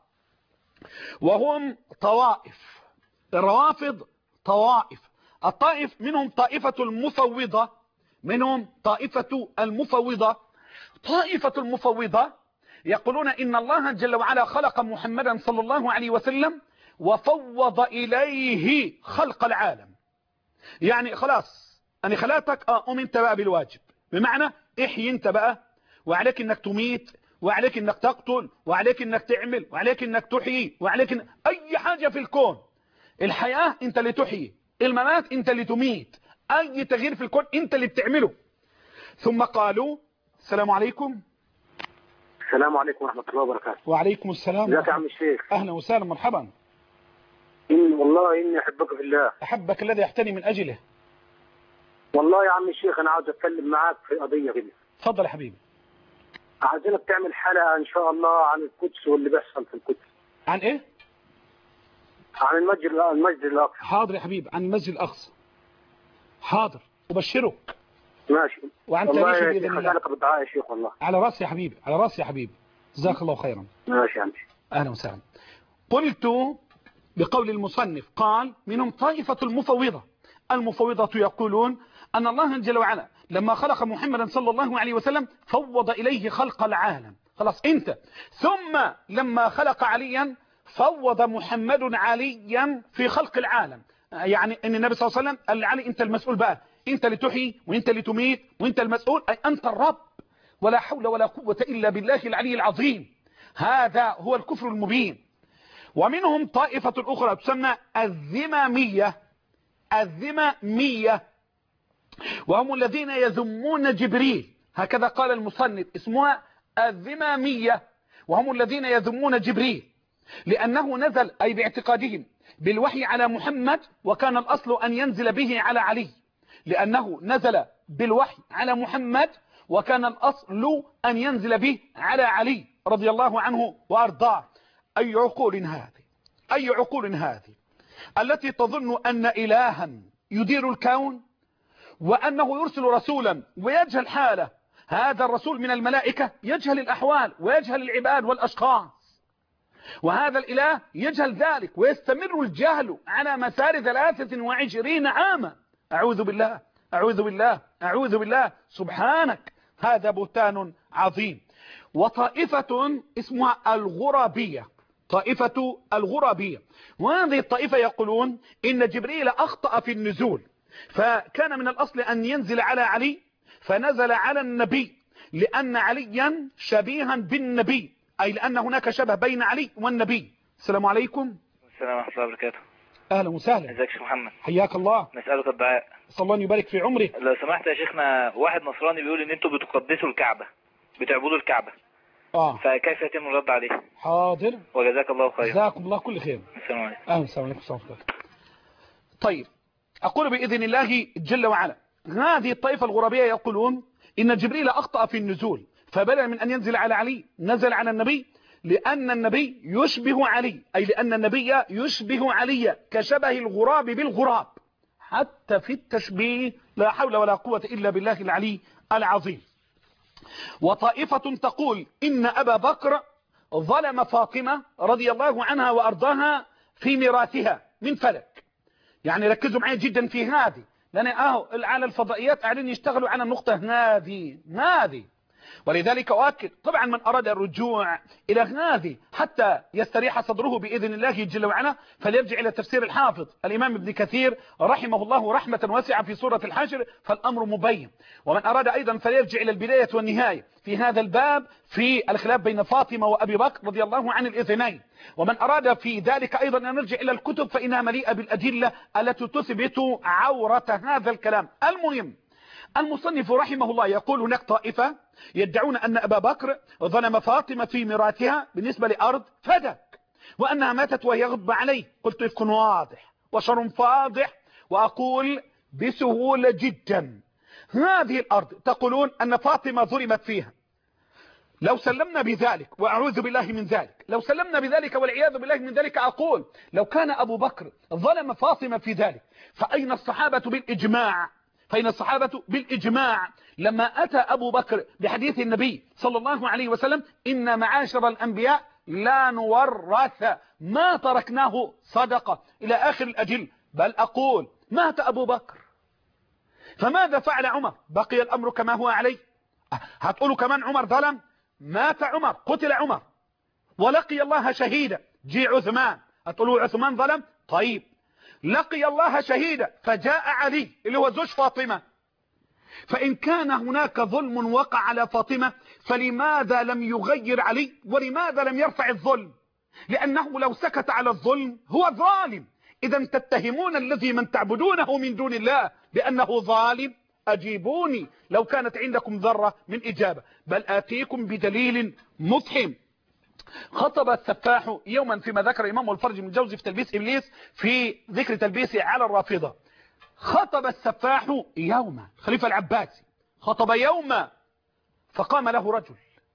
وهم طوائف، الروافض طوائف، الطائف منهم طائفة المفوضة، منهم طائفة المفوضة. طائفة المفوضة يقولون إن الله جل وعلا خلق محمدا صلى الله عليه وسلم وفوض إليه خلق العالم. يعني خلاص أنا خلاتك اه قوم انت بقى بالواجب، بمعنى احيي انت بقى، وعليك انك تميت، وعليك انك تقتل، وعليك انك تعمل، وعليك انك تحيي، وعليك إن... اي حاجة في الكون. الحياة انت اللي تحيي، الممات انت اللي تميت، اي تغيير في الكون انت اللي بتعمله. ثم قالوا السلام عليكم. السلام عليكم ورحمة الله وبركاته. وعليكم السلام. ازيك يا عم الشيخ؟ اهلا وسهلا مرحبا. إن والله اني احبك في الله. احبك الذي احتني من اجله. والله يا عم الشيخ انا عاوز اتكلم معاك في قضية كده. اتفضل يا حبيبي. عايزينك تعمل حلقة ان شاء الله عن القدس واللي بيحصل في القدس. عن ايه؟ عن المسجد المسجد الاقصى. حاضر يا حبيبي، عن المسجد الاقصى. حاضر، ابشرك. ماشي. وعن تاريخ باذن الله. والله بالدعاء يا شيخ والله. على راسي يا حبيبي، على راسي يا حبيبي. جزاك الله خيرا. ماشي يا عم. اهلا وسهلا. قلت بقول المصنف قال منهم طائفة المفوضة. المفوضة يقولون أن الله جل وعلا لما خلق محمدا صلى الله عليه وسلم فوض إليه خلق العالم. خلاص انت. ثم لما خلق عليا فوض محمد عليا في خلق العالم. يعني ان النبي صلى الله عليه وسلم قال لعلي انت المسؤول بقى، انت اللي تحيي وانت اللي تميت وانت المسؤول، اي انت الرب. ولا حول ولا قوة الا بالله العلي العظيم. هذا هو الكفر المبين. ومنهم طائفة اخرى تسمى الذمامية. الذمامية وهم الذين يذمون جبريل، هكذا قال المصنف، اسمها الذمامية. وهم الذين يذمون جبريل لأنه نزل، أي باعتقادهم، بالوحي على محمد، وكان الأصل أن ينزل به على علي. لأنه نزل بالوحي على محمد وكان الأصل أن ينزل به على علي رضي الله عنه وأرضاه. أي عقول هذه؟ أي عقول هذه التي تظن أن إلها يدير الكون وأنه يرسل رسولا ويجهل حاله؟ هذا الرسول من الملائكة يجهل الأحوال ويجهل العباد والأشخاص، وهذا الإله يجهل ذلك ويستمر الجهل على مسار ثلاثة وعشرين عاما. أعوذ بالله أعوذ بالله أعوذ بالله سبحانك، هذا بهتان عظيم. وطائفة اسمها الغرابية، طائفة الغرابية، وهذه الطائفة يقولون إن جبريل أخطأ في النزول، فكان من الأصل أن ينزل على علي فنزل على النبي لأن عليا شبيها بالنبي، أي لأن هناك شبه بين علي والنبي. السلام عليكم. السلام ورحمة الله وبركاته. أهلا وسهلا. ازيك يا شيخ محمد؟ حياك الله. نسألك الدعاء. صلى الله يبارك في عمرك. لو سمحت يا شيخنا، واحد نصراني بيقول ان انتوا بتقدسوا الكعبة، بتعبدوا الكعبة، اه فكيف يتم الرد عليه؟ حاضر، وجزاك الله خير. جزاكم الله كل خير. السلام عليكم. أهلا وسهلا. طيب، أقول بإذن الله جل وعلا، هذه الطائفة الغربية يقولون إن جبريل أخطأ في النزول، فبدل من أن ينزل على علي نزل على النبي لأن النبي يشبه علي، أي لأن النبي يشبه علي كشبه الغراب بالغراب، حتى في التشبيه لا حول ولا قوة إلا بالله العلي العظيم. وطائفة تقول إن أبا بكر ظلم فاطمة رضي الله عنها وأرضاها في ميراثها من فلك. يعني ركزوا معي جدا في هذه، لأن أهو على الفضائيات قاعدين يشتغلوا على النقطة هذه هذه ولذلك أؤكد طبعا من أراد الرجوع إلى هذه حتى يستريح صدره بإذن الله جل وعلا فليرجع إلى تفسير الحافظ الإمام ابن كثير رحمه الله رحمة واسعة في سورة الحشر، فالأمر مبين. ومن أراد أيضا فليرجع إلى البداية والنهاية في هذا الباب في الخلاف بين فاطمة وأبي بكر رضي الله عن الاثنين. ومن أراد في ذلك أيضا أن نرجع إلى الكتب فإنها مليئة بالأدلة التي تثبت عورة هذا الكلام. المهم، المصنف رحمه الله يقول هناك طائفة يدعون أن أبا بكر ظلم فاطمة في ميراثها بالنسبة لأرض فدك، وأنها ماتت وهي غضب عليه. قلت إفك واضح وشر فاضح، وأقول بسهولة جدا هذه الأرض تقولون أن فاطمة ظلمت فيها. لو سلمنا بذلك، وأعوذ بالله من ذلك، لو سلمنا بذلك والعياذ بالله من ذلك، أقول لو كان أبو بكر ظلم فاطمة في ذلك، فأين الصحابة بالإجماع؟ فإن الصحابة بالإجماع لما أتى أبو بكر بحديث النبي صلى الله عليه وسلم إن معاشر الأنبياء لا نورث ما تركناه صدقة إلى آخر الأجل، بل أقول مات أبو بكر فماذا فعل عمر؟ بقي الأمر كما هو عليه. هتقولوا كمان عمر ظلم؟ مات عمر، قتل عمر ولقي الله شهيدا. جي عثمان، هتقولوا عثمان ظلم؟ طيب لقي الله شهيدا فجاء علي اللي هو زوج فاطمة. فإن كان هناك ظلم وقع على فاطمة فلماذا لم يغير علي ولماذا لم يرفع الظلم؟ لأنه لو سكت على الظلم هو ظالم. إذا تتهمون الذي من تعبدونه من دون الله بأنه ظالم؟ أجيبوني لو كانت عندكم ذرة من إجابة، بل آتيكم بدليل مفحم. خطب السفاح يوما فيما ذكر الإمام الفرج من جوزي في تلبيس إبليس في ذكر تلبيسه على الرافضة. خطب السفاح يوما، خليفة العباسي خطب يوما، فقام له رجل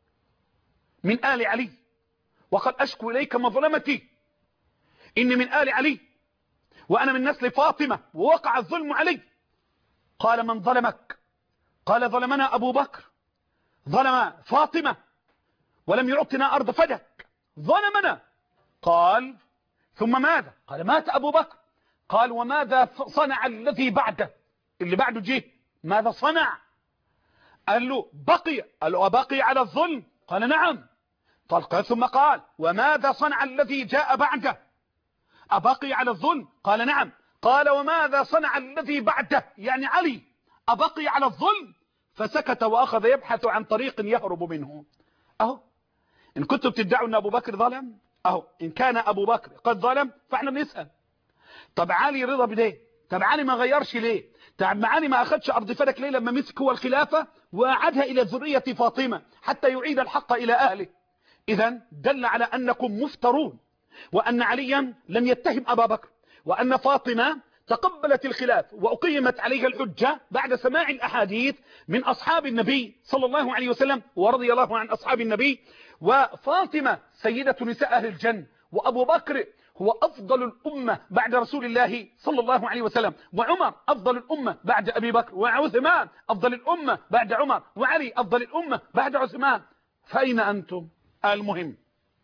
من آل علي وقال أشكو إليك مظلمتي، إني من آل علي وأنا من نسل فاطمة ووقع الظلم علي. قال من ظلمك؟ قال ظلمنا أبو بكر، ظلم فاطمة ولم يعطنا أرض فدك، ظلمنا. قال ثم ماذا؟ قال مات أبو بكر. قال وماذا صنع الذي بعده؟ اللي بعده جه ماذا صنع؟ قال له بقي. قال له أبقي على الظلم؟ قال نعم. قال ثم قال وماذا صنع الذي جاء بعده؟ أبقي على الظلم؟ قال نعم. قال وماذا صنع الذي بعده يعني علي؟ أبقي على الظلم؟ فسكت وأخذ يبحث عن طريق يهرب منه. أهو إن كنتم بتدعوا أن أبو بكر ظلم، أهو إن كان أبو بكر قد ظلم فإحنا بنسأل طب علي رضا بليه؟ طب علي ما غيرش ليه؟ طب علي ما أخدش أرض فدك ليه لما مسك هو الخلافة وأعادها إلى ذرية فاطمة حتى يعيد الحق إلى أهله؟ إذن دل على أنكم مفترون، وأن عليا لم يتهم أبا بكر، وأن فاطمة تقبلت الخلاف وأقيمت عليها الحجة بعد سماع الأحاديث من أصحاب النبي صلى الله عليه وسلم ورضي الله عن أصحاب النبي. وفاطمة سيدة نساء أهل الجنة، وأبو بكر هو أفضل الأمة بعد رسول الله صلى الله عليه وسلم، وعمر أفضل الأمة بعد أبي بكر، وعثمان أفضل الأمة بعد عمر، وعلي أفضل الأمة بعد عثمان. فأين أنتم؟ المهم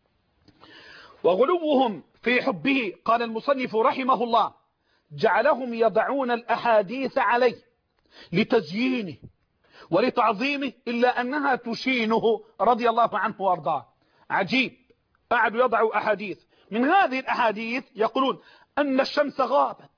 وغلوهم في حبه، قال المصنف رحمه الله جعلهم يضعون الأحاديث عليه لتزيينه ولتعظيمه إلا أنها تشينه رضي الله عنه وارضاه. عجيب، قعدوا يضعوا أحاديث، من هذه الأحاديث يقولون أن الشمس غابت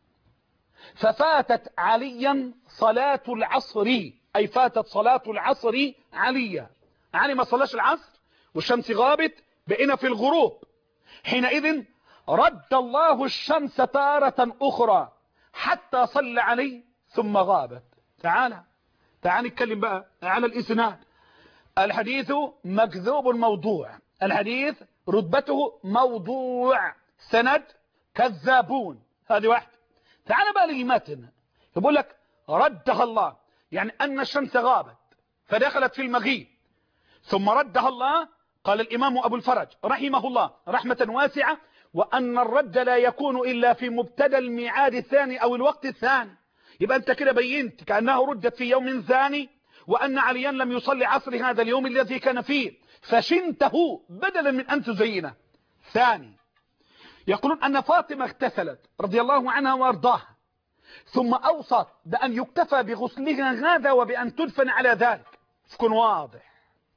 ففاتت عليا صلاة العصر، أي فاتت صلاة العصر عليا. علي ما صلاش العصر والشمس غابت، بقينا في الغروب. حينئذ رد الله الشمس تارة أخرى حتى صلى عليه ثم غابت. تعالى تعال نتكلم بقى على الإسناد. الحديث مكذوب موضوع، الحديث رتبته موضوع، سند كذابون، هذه واحدة. تعال بقى للمتن، يقول لك ردها الله، يعني أن الشمس غابت فدخلت في المغيب ثم ردها الله. قال الإمام أبو الفرج رحمه الله رحمة واسعة وأن الرد لا يكون إلا في مبتدى الميعاد الثاني أو الوقت الثاني. يبقى أنت كده بينت كأنها ردت في يوم ثاني، وأن عليا لم يصلي عصر هذا اليوم الذي كان فيه فشنته بدلا من أن تزينه. ثاني يقولون أن فاطمة اغتسلت رضي الله عنها وارضاها ثم أوصت بأن يكتفى بغسلها هذا وبأن تدفن على ذلك. فكن واضح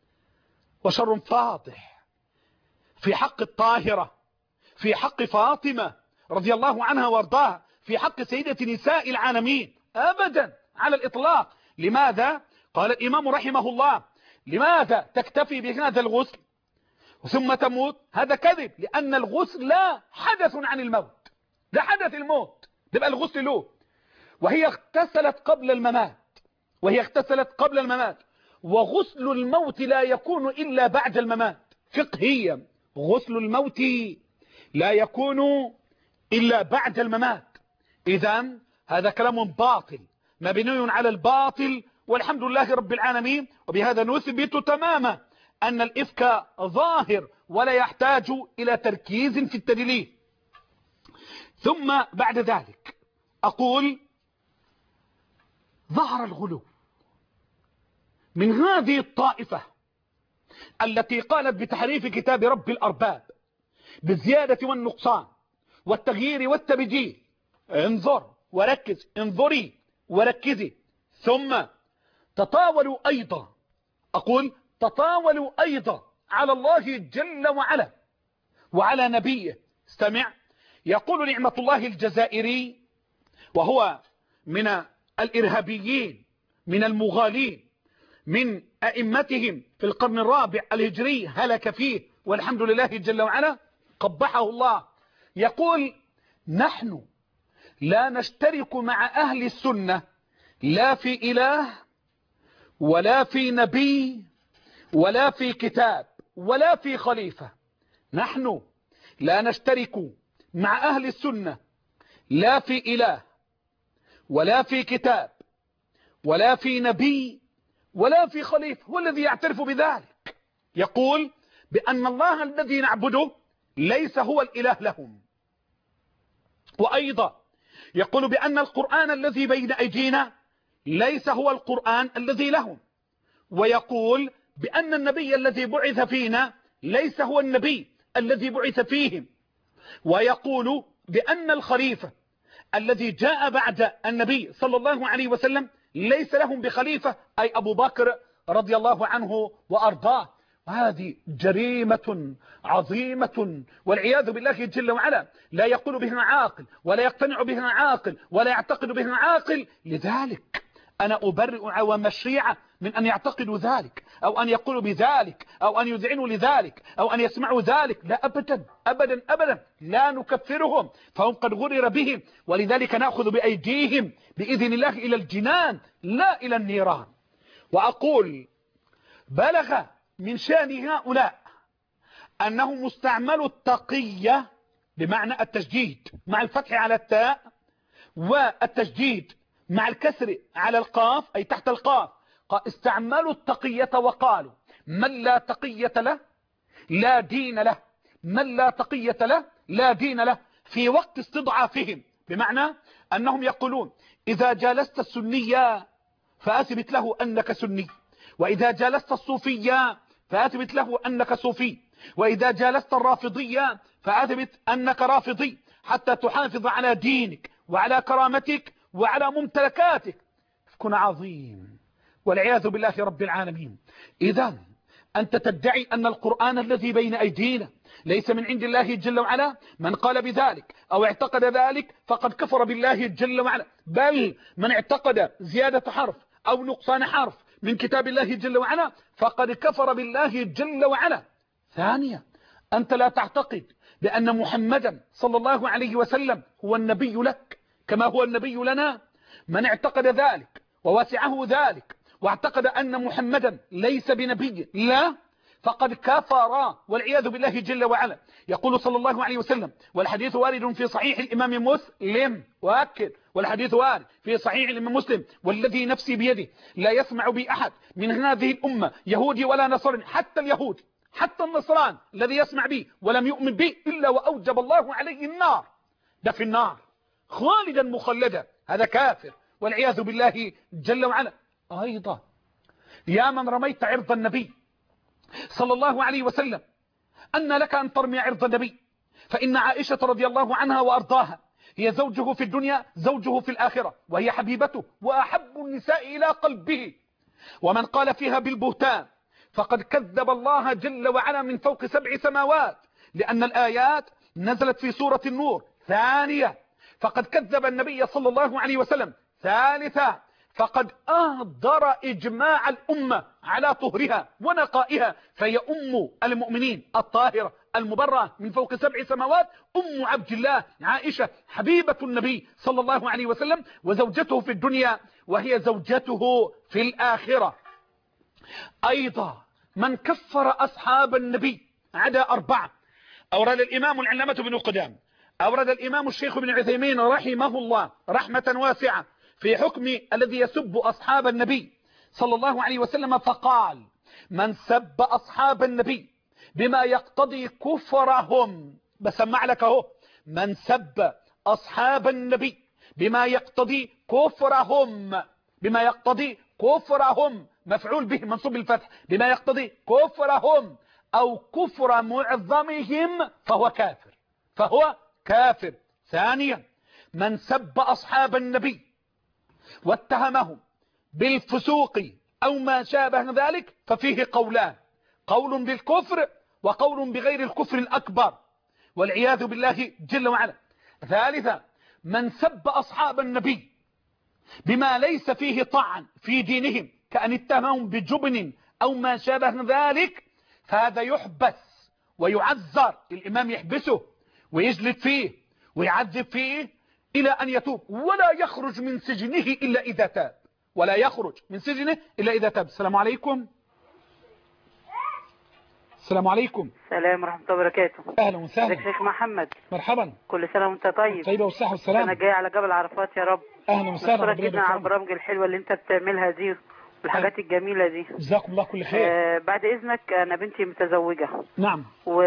وشر فاضح في حق الطاهرة، في حق فاطمة رضي الله عنها وارضاها، في حق سيدة نساء العالمين، أبدا على الإطلاق. لماذا؟ قال الإمام رحمه الله لماذا تكتفي بهذا الغسل ثم تموت؟ هذا كذب، لأن الغسل لا حدث عن الموت، ده حدث الموت تبقى الغسل له. وهي اغتسلت قبل الممات، وهي اغتسلت قبل الممات، وغسل الموت لا يكون إلا بعد الممات. فقهيا غسل الموت لا يكون إلا بعد الممات. إذن هذا كلام باطل مبني على الباطل، والحمد لله رب العالمين. وبهذا نثبت تماما أن الإفك ظاهر ولا يحتاج إلى تركيز في التدليل. ثم بعد ذلك أقول ظهر الغلو من هذه الطائفة التي قالت بتحريف كتاب رب الأرباب بالزيادة والنقصان والتغيير والتبديل. انظر وركز، انظري وركزي. ثم تطاولوا أيضا، أقول تطاولوا أيضا على الله جل وعلا وعلى نبيه. استمع، يقول نعمة الله الجزائري وهو من الإرهابيين من المغالين من أئمتهم في القرن الرابع الهجري، هلك فيه والحمد لله جل وعلا، قبحه الله. يقول نحن لا نشترك مع أهل السنة لا في إله ولا في نبي ولا في كتاب ولا في خليفة. نحن لا نشترك مع أهل السنة لا في إله ولا في كتاب ولا في نبي ولا في خليفة. هو الذي يعترف بذلك، يقول بأن الله الذي نعبده ليس هو الإله لهم. وأيضا يقول بأن القرآن الذي بين أيدينا ليس هو القرآن الذي لهم. ويقول بأن النبي الذي بعث فينا ليس هو النبي الذي بعث فيهم. ويقول بأن الخليفة الذي جاء بعد النبي صلى الله عليه وسلم ليس لهم بخليفة، أي أبو بكر رضي الله عنه وأرضاه. وهذه جريمة عظيمة والعياذ بالله جل وعلا، لا يقول بها عاقل ولا يقتنع بها عاقل ولا يعتقد بها عاقل. لذلك أنا أبرئ عوام الشيعة من أن يعتقدوا ذلك أو أن يقولوا بذلك أو أن يذعنوا لذلك أو أن يسمعوا ذلك. لا أبدا أبدا أبدا، لا نكفرهم، فهم قد غرر بهم، ولذلك نأخذ بأيديهم بإذن الله إلى الجنان لا إلى النيران. وأقول بلغ من شان هؤلاء أنهم مستعملوا التقية بمعنى التشديد مع الفتح على التاء والتشديد مع الكسر على القاف، أي تحت القاف. استعملوا التقية وقالوا من لا تقية له لا دين له، من لا تقية له لا دين له، في وقت استضعافهم. بمعنى أنهم يقولون إذا جالست السنية فأثبت له أنك سني، وإذا جالست الصوفية فأثبت له أنك صوفي، وإذا جالست الرافضية فأثبت أنك رافضي، حتى تحافظ على دينك وعلى كرامتك وعلى ممتلكاتك. كن عظيم والعياذ بالله رب العالمين. إذن أنت تدعي أن القرآن الذي بين أيدينا ليس من عند الله جل وعلا. من قال بذلك أو اعتقد ذلك فقد كفر بالله جل وعلا، بل من اعتقد زيادة حرف أو نقصان حرف من كتاب الله جل وعلا فقد كفر بالله جل وعلا. ثانيا، أنت لا تعتقد بأن محمدا صلى الله عليه وسلم هو النبي لك كما هو النبي لنا. من اعتقد ذلك ووسعه ذلك واعتقد أن محمدا ليس بنبي لا، فقد كفر والعياذ بالله جل وعلا. يقول صلى الله عليه وسلم، والحديث وارد في صحيح الإمام مسلم، وأكد والحديث وارد في صحيح الإمام مسلم، والذي نفسي بيده لا يسمع بي أحد من هذه الأمة يهودي ولا نصراني، حتى اليهود حتى النصران الذي يسمع بي ولم يؤمن بي إلا وأوجب الله عليه النار، ده في النار خالدا مخلدا، هذا كافر والعياذ بالله جل وعلا. أيضا يا من رميت عرض النبي صلى الله عليه وسلم، أن لك أن ترمي عرض النبي، فإن عائشة رضي الله عنها وأرضاها هي زوجه في الدنيا زوجه في الآخرة، وهي حبيبته وأحب النساء إلى قلبه. ومن قال فيها بالبهتان فقد كذب الله جل وعلا من فوق سبع سماوات، لأن الآيات نزلت في سورة النور. ثانية، فقد كذب النبي صلى الله عليه وسلم. ثالثا، فقد أهدر إجماع الأمة على طهرها ونقائها، فهي أم المؤمنين الطاهرة المبرأة من فوق سبع سماوات، أم عبد الله عائشة حبيبة النبي صلى الله عليه وسلم، وزوجته في الدنيا وهي زوجته في الآخرة. أيضا من كفر أصحاب النبي عدا أربعة: أورد الإمام العلامة بن قدام، أورد الإمام الشيخ بن عثيمين رحمه الله رحمة واسعة في حكم الذي يسب أصحاب النبي صلى الله عليه وسلم، فقال: من سب أصحاب النبي بما يقتضي كفرهم، بسمع لك اهو، من سب أصحاب النبي بما يقتضي كفرهم، بما يقتضي كفرهم، مفعول به منصوب بالفتح، بما يقتضي كفرهم أو كفر معظمهم فهو كافر، فهو كافر. ثانيا: من سب أصحاب النبي واتهمهم بالفسوق أو ما شابه ذلك ففيه قولان: قول بالكفر وقول بغير الكفر الأكبر، والعياذ بالله جل وعلا. ثالثا: من سب أصحاب النبي بما ليس فيه طعن في دينهم كأن اتهمهم بجبن أو ما شابه ذلك، فهذا يحبس ويعذر، الإمام يحبسه ويجلد فيه ويعذب فيه إلى أن يتوب، ولا يخرج من سجنه إلا إذا تاب، ولا يخرج من سجنه إلا إذا تاب. السلام عليكم. السلام عليكم. السلام ورحمة الله وبركاته. أهلا وسهلا. ازيك يا شيخ محمد؟ مرحبا. كل سنة وانت طيب. طيبة والصحة والسلام. أنا جاي على جبل عرفات يا رب. أهلا وسهلا. بشكرك جدا على البرامج الحلوة اللي انت بتعملها دي والحاجات الجميلة دي. جزاكم الله كل خير. آه بعد إذنك، أنا بنتي متزوجة. نعم. و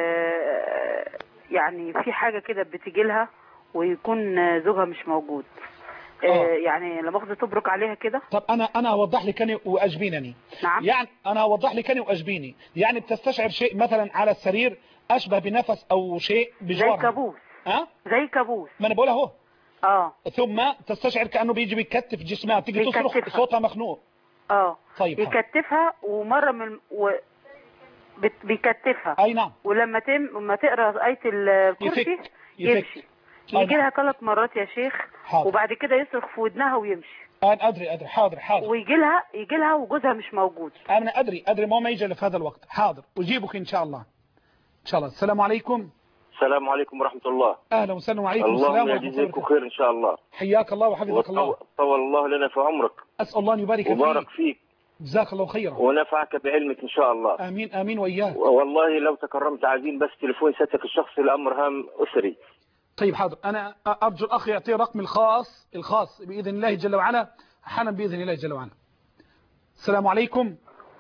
يعني في حاجة كده بتيجي لها ويكون زوجها مش موجود. آه يعني لا مؤاخذة تبرك عليها كده. طب انا انا اوضح لك انا واجبينني. نعم. يعني انا اوضح لك انا واجبيني، يعني بتستشعر شيء مثلا على السرير اشبه بنفس او شيء بجوارها. زي كابوس. ها؟ زي كابوس. ما انا بقول اهو. اه. ثم تستشعر كانه بيجي بيكتف جسمها، تيجي تصرخ صوتها مخنوق. اه. طيب. يكتفها ومره من و... بت... بيكتفها. اي نعم. ولما تم لما تقرا ايه الكرسي يفك. يمشي. يجي لها ثلاث مرات يا شيخ. حاضر. وبعد كده يصرخ في ودنها ويمشي. انا ادري ادري حاضر حاضر. ويجي لها يجي لها وجوزها مش موجود. انا ادري ادري ما ما يجي في هذا الوقت. حاضر اجيبك ان شاء الله. ان شاء الله. السلام عليكم. السلام عليكم ورحمة الله. اهلا وسهلا وعليكم السلام ورحمة الله. الله يجزيكم خير ان شاء الله. حياك الله وحفظك الله. طول الله لنا في عمرك. اسال الله ان يبارك فيك. وبارك فيك. جزاك الله خيرا. ونفعك بعلمك ان شاء الله. امين امين واياك. والله لو تكرمت عايزين بس تليفون سيادتك الشخصي، الامر هام اسري. طيب حاضر. انا ارجو الاخ يعطي رقم الخاص الخاص باذن الله جل وعلا حالا باذن الله جل وعلا. السلام عليكم.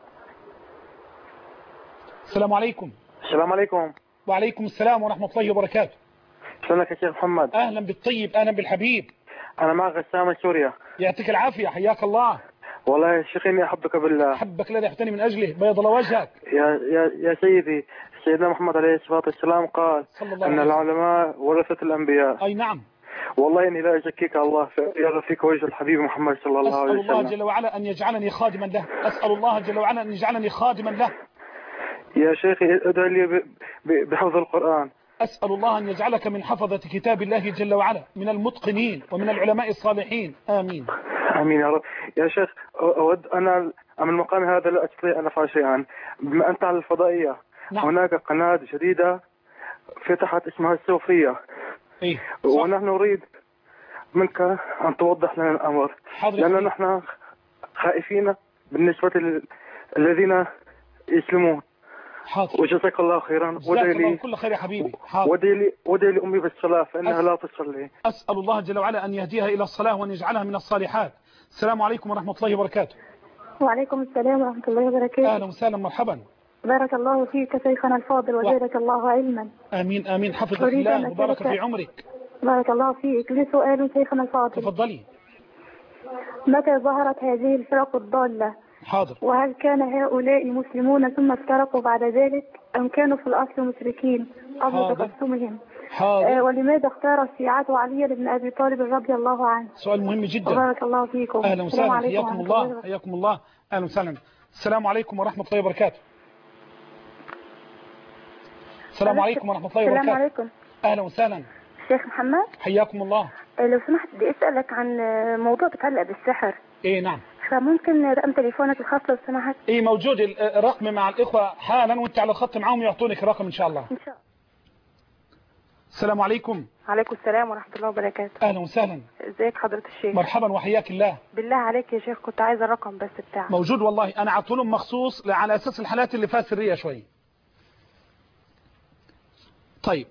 السلام عليكم. السلام عليكم. وعليكم السلام ورحمة الله وبركاته. شلونك يا شيخ محمد؟ اهلا بالطيب، اهلا بالحبيب. انا معك غسان من سوريا. يعطيك العافية، حياك الله. والله يا شيخ اني احبك بالله. احبك الذي احبتني من اجله، بيض الله وجهك. يا يا يا سيدي، سيدنا محمد عليه الصلاه والسلام قال ان العلماء ورثة الانبياء. اي نعم. والله اني لا ازكيك، الله يرى فيك وجه الحبيب محمد صلى الله عليه وسلم. اسال الله جل وعلا ان يجعلني خادما له، اسال الله جل وعلا ان يجعلني خادما له. يا شيخي ادعي لي بحفظ القرآن. أسأل الله أن يجعلك من حفظة كتاب الله جل وعلا، من المتقنين ومن العلماء الصالحين. آمين آمين يا رب. يا شيخ أود أنا من مقام هذا لا أستطيع أن أفعل شيئا. بما أنت على الفضائية، نعم. هناك قناة جديدة فتحت اسمها السوفية. إيه؟ ونحن نريد منك أن توضح لنا الأمر، لأن نحن خائفين بالنسبة للذين يسلمون. حاضر. وجزاك الله خيرا. جزاك الله كل خير يا حبيبي. حاضر. ودي لي ودي لأمي بالصلاة فإنها أس... لا تصلي. أسأل الله جل وعلا أن يهديها إلى الصلاة وأن يجعلها من الصالحات. السلام عليكم ورحمة الله وبركاته. وعليكم السلام ورحمة الله وبركاته. أهلا وسهلا مرحبا. بارك الله فيك شيخنا الفاضل وزادك و... الله علما. آمين آمين. حفظك الله وبارك في عمرك. بارك الله فيك. لي سؤال شيخنا الفاضل. تفضلي. متى ظهرت هذه الفرق الضالة؟ حاضر. وهل كان هؤلاء مسلمون ثم افترقوا بعد ذلك أم كانوا في الأصل مشركين قبل تقسمهم؟ حاضر. آه ولماذا اختار الشيعة علي بن أبي طالب رضي الله عنه؟ سؤال مهم جدا. بارك الله فيكم. أهلا وسهلا. حياكم الله. حياكم الله. أهلا وسهلا. السلام عليكم ورحمة الله وبركاته. السلام عليكم ورحمة الله وبركاته. السلام عليكم. أهلا وسهلا. شيخ محمد. حياكم الله. لو سمحت بدي أسألك عن موضوع بتعلق بالسحر. إيه نعم. فممكن رقم تليفونك الخاص لو سمحت؟ ايه موجود الرقم مع الاخوه حالا، وانت على الخط معهم يعطونك الرقم ان شاء الله. ان شاء الله. السلام عليكم. عليكم السلام ورحمه الله وبركاته. اهلا وسهلا. ازيك حضره الشيخ؟ مرحبا وحياك الله. بالله عليك يا شيخ كنت عايزه الرقم بس بتاعك. موجود والله، انا عطولهم مخصوص على اساس الحالات اللي فيها سريه شوي. طيب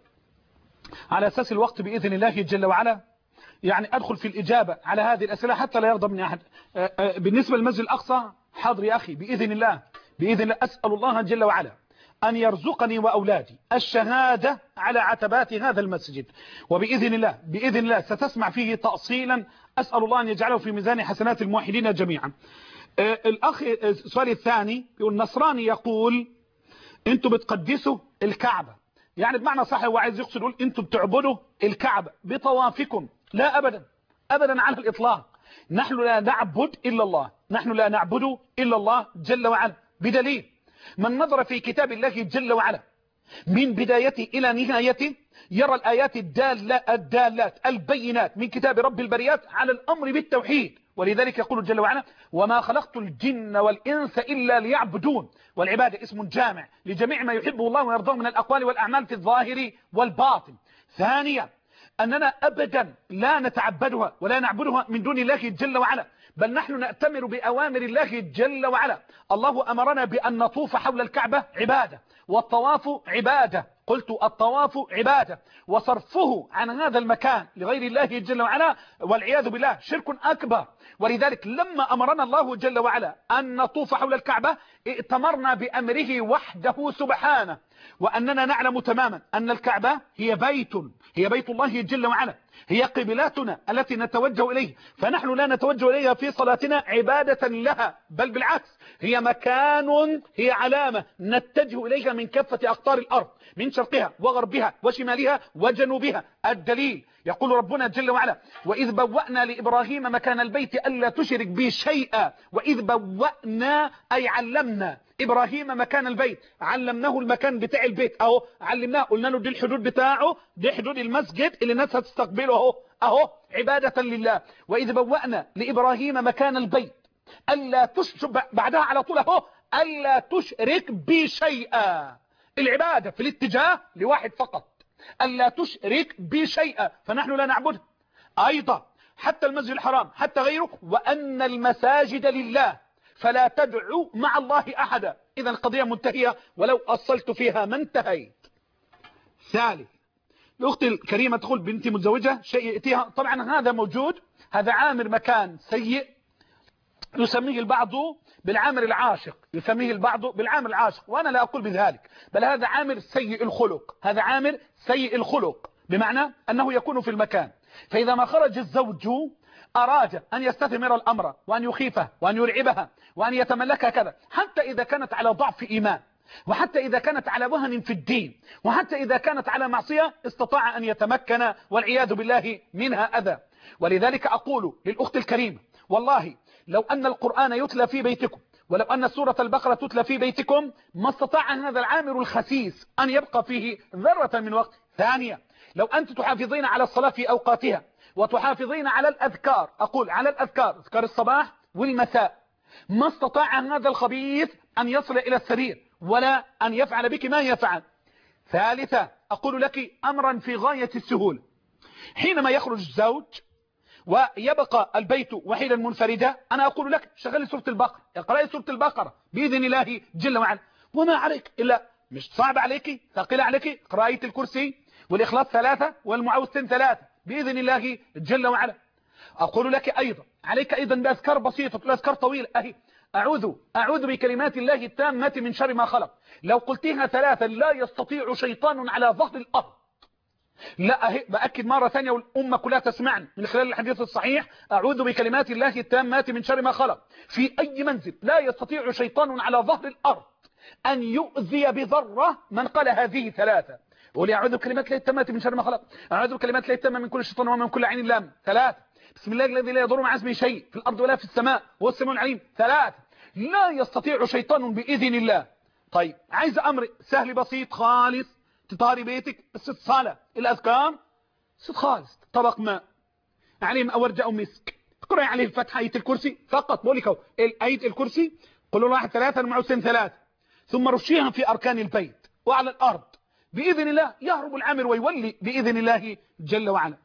على أساس الوقت بإذن الله جل وعلا يعني أدخل في الإجابة على هذه الأسئلة حتى لا يغضب مني أحد. بالنسبة للمسجد الأقصى حاضر يا أخي بإذن الله بإذن الله أسأل الله جل وعلا أن يرزقني وأولادي الشهادة على عتبات هذا المسجد، وبإذن الله بإذن الله ستسمع فيه تأصيلا أسأل الله أن يجعله في ميزان حسنات الموحدين جميعا. الأخ السؤال الثاني يقول نصراني يقول أنتوا بتقدسوا الكعبة، يعني بمعنى صح هو عايز يقصد يقول أنتوا بتعبدوا الكعبة بطوافكم. لا أبدا أبدا على الإطلاق، نحن لا نعبد إلا الله، نحن لا نعبد إلا الله جل وعلا، بدليل من نظر في كتاب الله جل وعلا من بدايته إلى نهايته يرى الآيات الدالة الدالات البينات من كتاب رب البريات على الأمر بالتوحيد. ولذلك يقول جل وعلا وما خلقت الجن والإنس إلا ليعبدون، والعبادة اسم جامع لجميع ما يحبه الله ويرضاه من الأقوال والأعمال في الظاهر والباطن. ثانيا أننا أبدا لا نتعبدها ولا نعبدها من دون الله جل وعلا، بل نحن نأتمر بأوامر الله جل وعلا. الله أمرنا بأن نطوف حول الكعبة عبادة، والطواف عبادة، قلت الطواف عبادة، وصرفه عن هذا المكان لغير الله جل وعلا والعياذ بالله شرك أكبر. ولذلك لما أمرنا الله جل وعلا أن نطوف حول الكعبة ائتمرنا بأمره وحده سبحانه، وأننا نعلم تماما أن الكعبة هي بيت هي بيت الله جل وعلا، هي قبلاتنا التي نتوجه إليه، فنحن لا نتوجه إليها في صلاتنا عبادة لها، بل بالعكس هي مكان هي علامة نتجه إليها من كافة أقطار الأرض، من شرقها وغربها وشمالها وجنوبها. الدليل يقول ربنا جل وعلا وإذ بوأنا لإبراهيم مكان البيت ألا تشرك بي شيئا، وإذ بوأنا أي علمنا إبراهيم مكان البيت، علمناه المكان بتاع البيت أهو، علمناه قلنا له دي الحدود بتاعه، دي حدود المسجد اللي الناس هتستقبله أهو أهو عبادة لله. وإذ بوأنا لإبراهيم مكان البيت ألا تشرك، بعدها على طول أهو ألا تشرك بي شيئا، العبادة في الاتجاه لواحد فقط، ألا تشرك بي شيئا، فنحن لا نعبده. أيضا حتى المسجد الحرام حتى غيره وأن المساجد لله فلا تدعوا مع الله أحدا، إذا القضية منتهية ولو أصلت فيها ما انتهيت. ثالث الأخت الكريمة تقول بنتي متزوجة شيء يأتيها، طبعا هذا موجود، هذا عامر مكان سيء يسميه البعض بالعامر العاشق، يسميه البعض بالعامر العاشق، وأنا لا أقول بذلك، بل هذا عامر سيء الخلق، هذا عامر سيء الخلق بمعنى أنه يكون في المكان، فإذا ما خرج الزوج أراد أن يستثمر الأمر وأن يخيفه وأن يرعبها وأن يتملكها كذا، حتى إذا كانت على ضعف إيمان، وحتى إذا كانت على وهن في الدين، وحتى إذا كانت على معصية استطاع أن يتمكن والعياذ بالله منها أذى. ولذلك أقول للأخت الكريمة والله لو أن القرآن يتلى في بيتكم ولو أن سورة البقرة تتلى في بيتكم ما استطاع هذا العامر الخسيس أن يبقى فيه ذرة من وقت. ثانيا لو أنت تحافظين على الصلاة في أوقاتها وتحافظين على الأذكار، أقول على الأذكار، أذكار الصباح والمساء، ما استطاع هذا الخبيث أن يصل إلى السرير ولا أن يفعل بك ما يفعل. ثالثا أقول لك أمرا في غاية السهولة، حينما يخرج الزوج ويبقى البيت وحيدا منفردا أنا أقول لك شغل سورة البقرة، اقرأي سورة البقرة بإذن الله جل وعلا، وما عليك إلا مش صعب عليك ثقيل عليك قراءة الكرسي والإخلاص ثلاثة والمعوذتين ثلاثة بإذن الله جل وعلا. أقول لك أيضا عليك أيضا بأذكار بسيطة، الأذكار طويلة أهي، أعوذ أعوذ بكلمات الله التامة من شر ما خلق، لو قلتها ثلاثا لا يستطيع شيطان على ظهر الأرض. لا أهي بأكد مرة ثانية والأمة كلها تسمعني من خلال الحديث الصحيح، أعوذ بكلمات الله التامة من شر ما خلق، في أي منزل لا يستطيع شيطان على ظهر الأرض أن يؤذي بذرة من قال هذه ثلاثة. قولي أعوذ بكلمات الله التامة من شر ما خلق، أعوذ بكلمات الله التامة من كل شيطان ومن كل عين لام، ثلاثة. بسم الله الذي لا يضر مع اسمه شيء في الأرض ولا في السماء وهو السميع العليم، ثلاثة. لا يستطيع شيطان بإذن الله. طيب عايز أمر سهل بسيط خالص، تطهري بيتك ست صالة، الأذكار ست خالص، طبق ماء عليه أورجاء مسك، اقرأي عليه الفتحة آية الكرسي فقط، بقول لك آية الكرسي قل الله ثلاثة المعوذتين ثلاثة، ثم رشيها في أركان البيت وعلى الأرض بإذن الله يهرب العامر ويولي بإذن الله جل وعلا.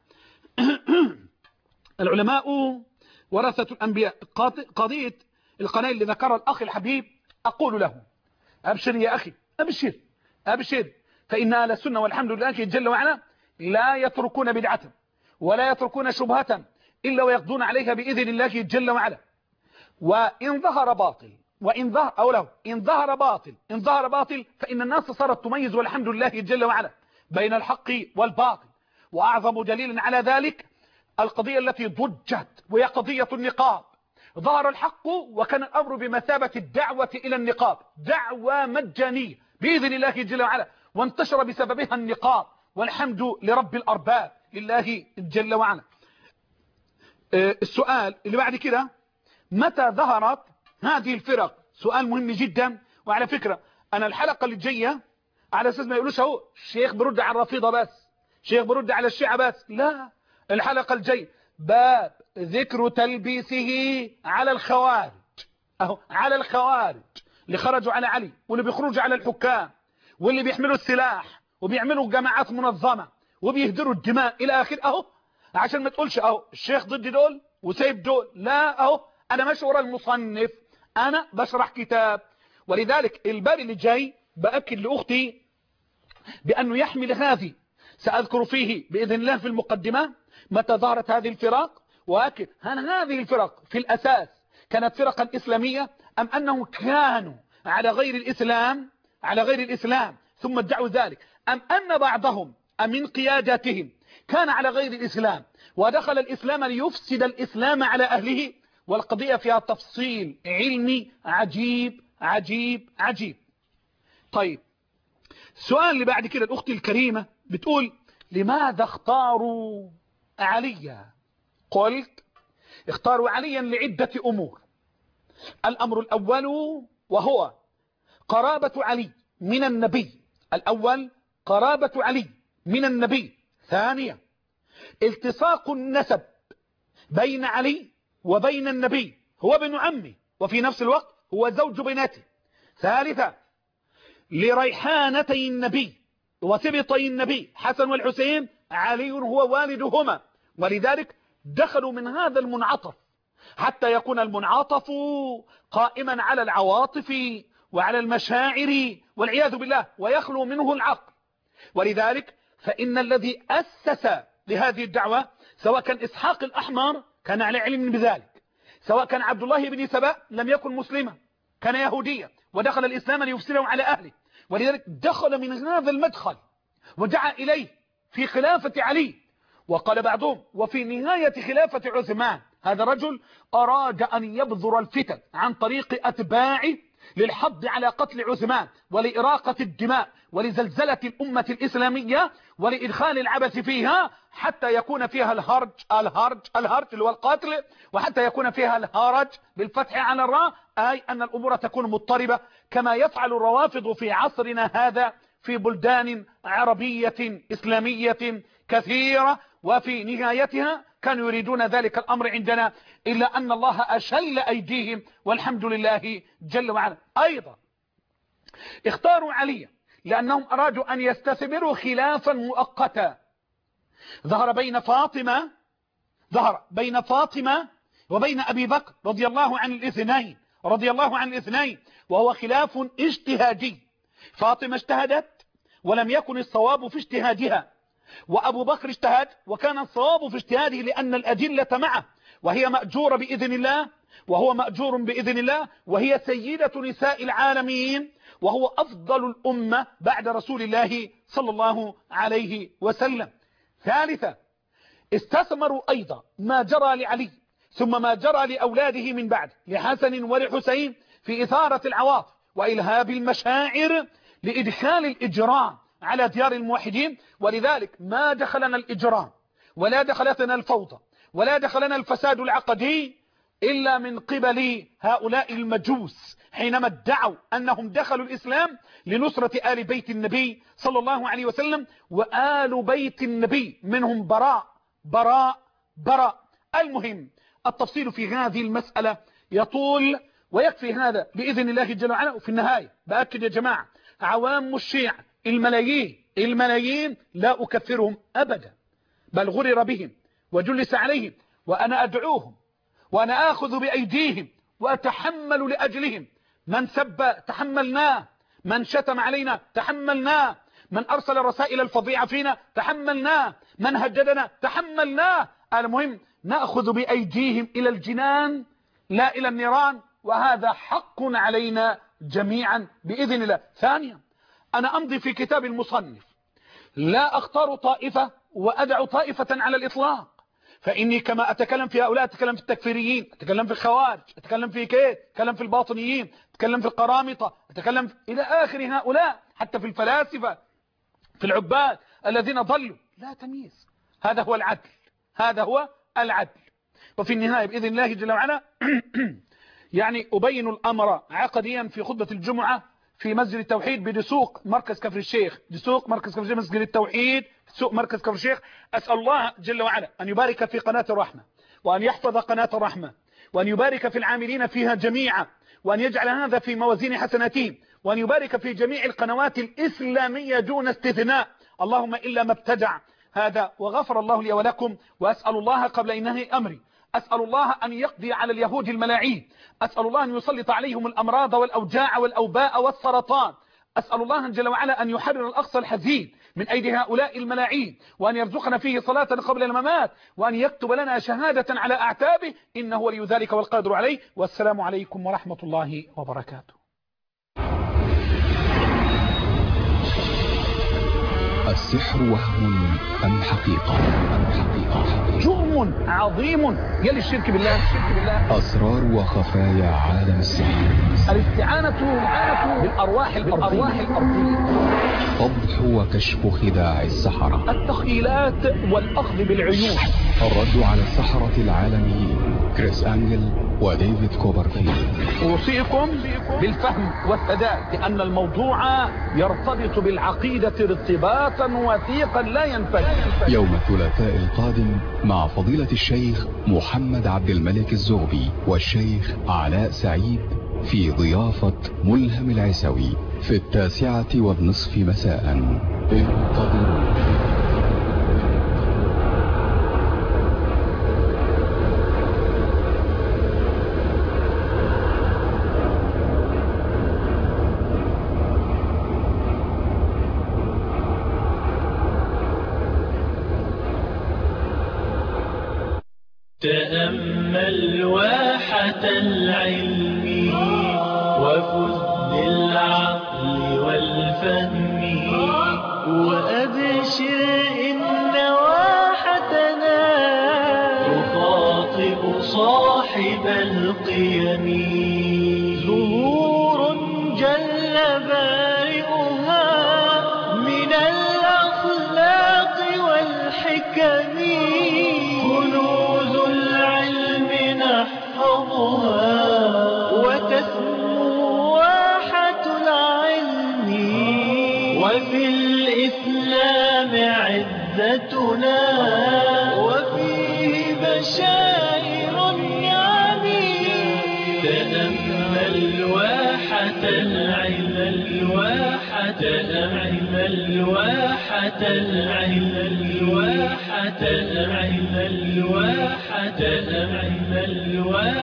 العلماء ورثة الأنبياء، قضية القناة اللي ذكرها الأخ الحبيب أقول له أبشر يا أخي أبشر أبشر، فإن أهل السنة والحمد لله جل وعلا لا يتركون بدعة ولا يتركون شبهة إلا ويقضون عليها بإذن الله جل وعلا. وإن ظهر باطل وإن ظهر أو له إن ظهر باطل إن ظهر باطل فإن الناس صارت تميز والحمد لله جل وعلا بين الحق والباطل. وأعظم دليل على ذلك القضية التي ضجت وهي قضية النقاب. ظهر الحق وكان الأمر بمثابة الدعوة إلى النقاب، دعوة مجانية بإذن الله جل وعلا، وانتشر بسببها النقاب والحمد لرب الأرباب لله جل وعلا. السؤال اللي بعد كده، متى ظهرت هذه الفرق؟ سؤال مهم جدا. وعلى فكرة أنا الحلقة اللي جاية على أساس ما يقولوش اهو الشيخ برد على الرافضة بس، الشيخ برد على الشيعة بس، لا، الحلقة الجاية باب ذكر تلبيسه على الخوارج، اهو على الخوارج اللي خرجوا على علي واللي بيخرجوا على الحكام واللي بيحملوا السلاح وبيعملوا جماعات منظمة وبيهدروا الدماء إلى آخر. أهو عشان ما تقولش أهو الشيخ ضد دول وسيب دول، لا، أهو أنا ماشي ورا المصنف، أنا بشرح كتاب. ولذلك الباب اللي جاي بأكد لأختي بأنه يحمل هذه، سأذكر فيه بإذن الله في المقدمة متى ظهرت هذه الفرق، وأكد هل هذه الفرق في الأساس كانت فرقا إسلامية أم أنهم كانوا على غير الإسلام على غير الإسلام ثم ادعوا ذلك، أم أن بعضهم من قياداتهم كان على غير الإسلام ودخل الإسلام ليفسد الإسلام على أهله. والقضية فيها تفصيل علمي عجيب عجيب عجيب. طيب السؤال اللي بعد كده، الأخت الكريمة بتقول لماذا اختاروا عليا؟ قلت اختاروا عليا لعدة أمور. الأمر الأول وهو قرابة علي من النبي، الأول قرابة علي من النبي. ثانيا التصاق النسب بين علي وبين النبي، هو ابن عمه وفي نفس الوقت هو زوج بناته. ثالثا لريحانتي النبي وسبطي النبي حسن والحسين، علي هو والدهما، ولذلك دخلوا من هذا المنعطف حتى يكون المنعطف قائما على العواطف وعلى المشاعر والعياذ بالله ويخلو منه العقل. ولذلك فإن الذي أسس لهذه الدعوة سواء كان إسحاق الأحمر كان على علم بذلك، سواء كان عبد الله بن سبأ لم يكن مسلما كان يهوديا ودخل الإسلام ليفسده على أهله، ولذلك دخل من هذا المدخل ودعا إليه في خلافة علي. وقال بعضهم وفي نهاية خلافة عثمان هذا الرجل أراد أن يبذر الفتن عن طريق أتباعه للحض على قتل عثمان ولإراقة الدماء ولزلزلة الأمة الإسلامية ولإدخال العبث فيها حتى يكون فيها الهرج الهرج الهرج اللي هو القتل، وحتى يكون فيها الهرج بالفتح على الراء، أي أن الأمور تكون مضطربة كما يفعل الروافض في عصرنا هذا في بلدان عربية إسلامية كثيرة. وفي نهايتها كانوا يريدون ذلك الأمر عندنا، إلا أن الله أشل أيديهم والحمد لله جل وعلا. أيضا اختاروا علي لأنهم أرادوا أن يستثمروا خلافا مؤقتا. ظهر بين فاطمة ظهر بين فاطمة وبين أبي بكر رضي الله عن الاثنين رضي الله عن الاثنين وهو خلاف اجتهادي. فاطمة اجتهدت ولم يكن الصواب في اجتهادها، وأبو بكر اجتهد وكان الصواب في اجتهاده لأن الأدلة معه، وهي مأجورة بإذن الله وهو مأجور بإذن الله، وهي سيدة نساء العالمين وهو أفضل الأمة بعد رسول الله صلى الله عليه وسلم. ثالثا استثمروا أيضا ما جرى لعلي ثم ما جرى لأولاده من بعد لحسن ولحسين في إثارة العواطف وإلهاب المشاعر لإدخال الإجرام على ديار الموحدين. ولذلك ما دخلنا الإجرام ولا دخلتنا الفوضى ولا دخلنا الفساد العقدي إلا من قبل هؤلاء المجوس حينما ادعوا أنهم دخلوا الإسلام لنصرة آل بيت النبي صلى الله عليه وسلم، وآل بيت النبي منهم براء براء براء. المهم التفصيل في هذه المسألة يطول ويكفي هذا بإذن الله جل وعلا. وفي النهاية بأكد يا جماعة عوام الشيعة الملايين الملايين لا أكفرهم أبدا، بل غرر بهم وجلس عليهم، وأنا أدعوهم وأنا آخذ بأيديهم وأتحمل لأجلهم. من سب تحملناه، من شتم علينا تحملناه، من أرسل الرسائل الفظيعة فينا تحملناه، من هددنا تحملناه. المهم نأخذ بأيديهم إلى الجنان لا إلى النيران، وهذا حق علينا جميعا بإذن الله. ثانيا، أنا أمضي في كتاب المصنف لا أختار طائفة وأدع طائفة على الإطلاق، فإني كما أتكلم في هؤلاء أتكلم في التكفيريين، أتكلم في الخوارج، أتكلم في كيد، أتكلم في الباطنيين، أتكلم في القرامطة، أتكلم في إلى آخر هؤلاء، حتى في الفلاسفة، في العباد الذين ضلوا. لا تمييز، هذا هو العدل، هذا هو العدل. وفي النهاية بإذن الله جل وعلا يعني أبين الأمر عقديا في خطبة الجمعة في مسجد التوحيد بدسوق مركز كفر الشيخ، دسوق مركز كفر الشيخ، مسجد التوحيد سوق مركز كفر الشيخ. أسأل الله جل وعلا أن يبارك في قناة الرحمة، وأن يحفظ قناة الرحمة، وأن يبارك في العاملين فيها جميعا، وأن يجعل هذا في موازين حسناتهم، وأن يبارك في جميع القنوات الإسلامية دون استثناء. اللهم إلا ما ابتدع هذا، وغفر الله لي ولكم. وأسأل الله قبل إنهي أمري، أسأل الله أن يقضي على اليهود الملاعين، أسأل الله أن يسلط عليهم الأمراض والأوجاع والأوباء والسرطان، أسأل الله جل وعلا أن يحرر الأقصى الحزين من أيدي هؤلاء الملاعين، وأن يرزقنا فيه صلاة قبل الممات، وأن يكتب لنا شهادة على أعتابه، إنه ولي ذلك والقادر عليه. والسلام عليكم ورحمة الله وبركاته. السحر وهم أم حقيقة؟ أم حقيقة؟ جرم عظيم يلي الشرك بالله. الشرك بالله. أسرار وخفايا عالم السحر. الاستعانة بالأرواح الأرواح الأرضية. فضح وكشف خداع السحرة. التخيلات والأخذ بالعيون. الرد على السحرة العالميين كريس أنجل وديفيد كوبرفيلد. أوصيكم بالفهم والسداد، لأن الموضوع يرتبط بالعقيدة ارتباطا وثيقا لا ينفك. يوم الثلاثاء القادم مع فضيلة الشيخ محمد عبد الملك الزغبي والشيخ علاء سعيد في ضيافة ملهم العيسوي في التاسعة والنصف مساء. انتظروا. تأمل واحة العلم وفز بالعقل والفهم، وأبشر إن واحتنا تخاطب صاحب القيم. زهور جل بارئها من الأخلاق والحكم، وتسمو واحة العلم. وفي الإسلام عزتنا، وفيه بشائر النعم. تأمل واحة العلم، الواحة العلم، الواحة العلم، الواحة العلم، الواحة العلم، الواحة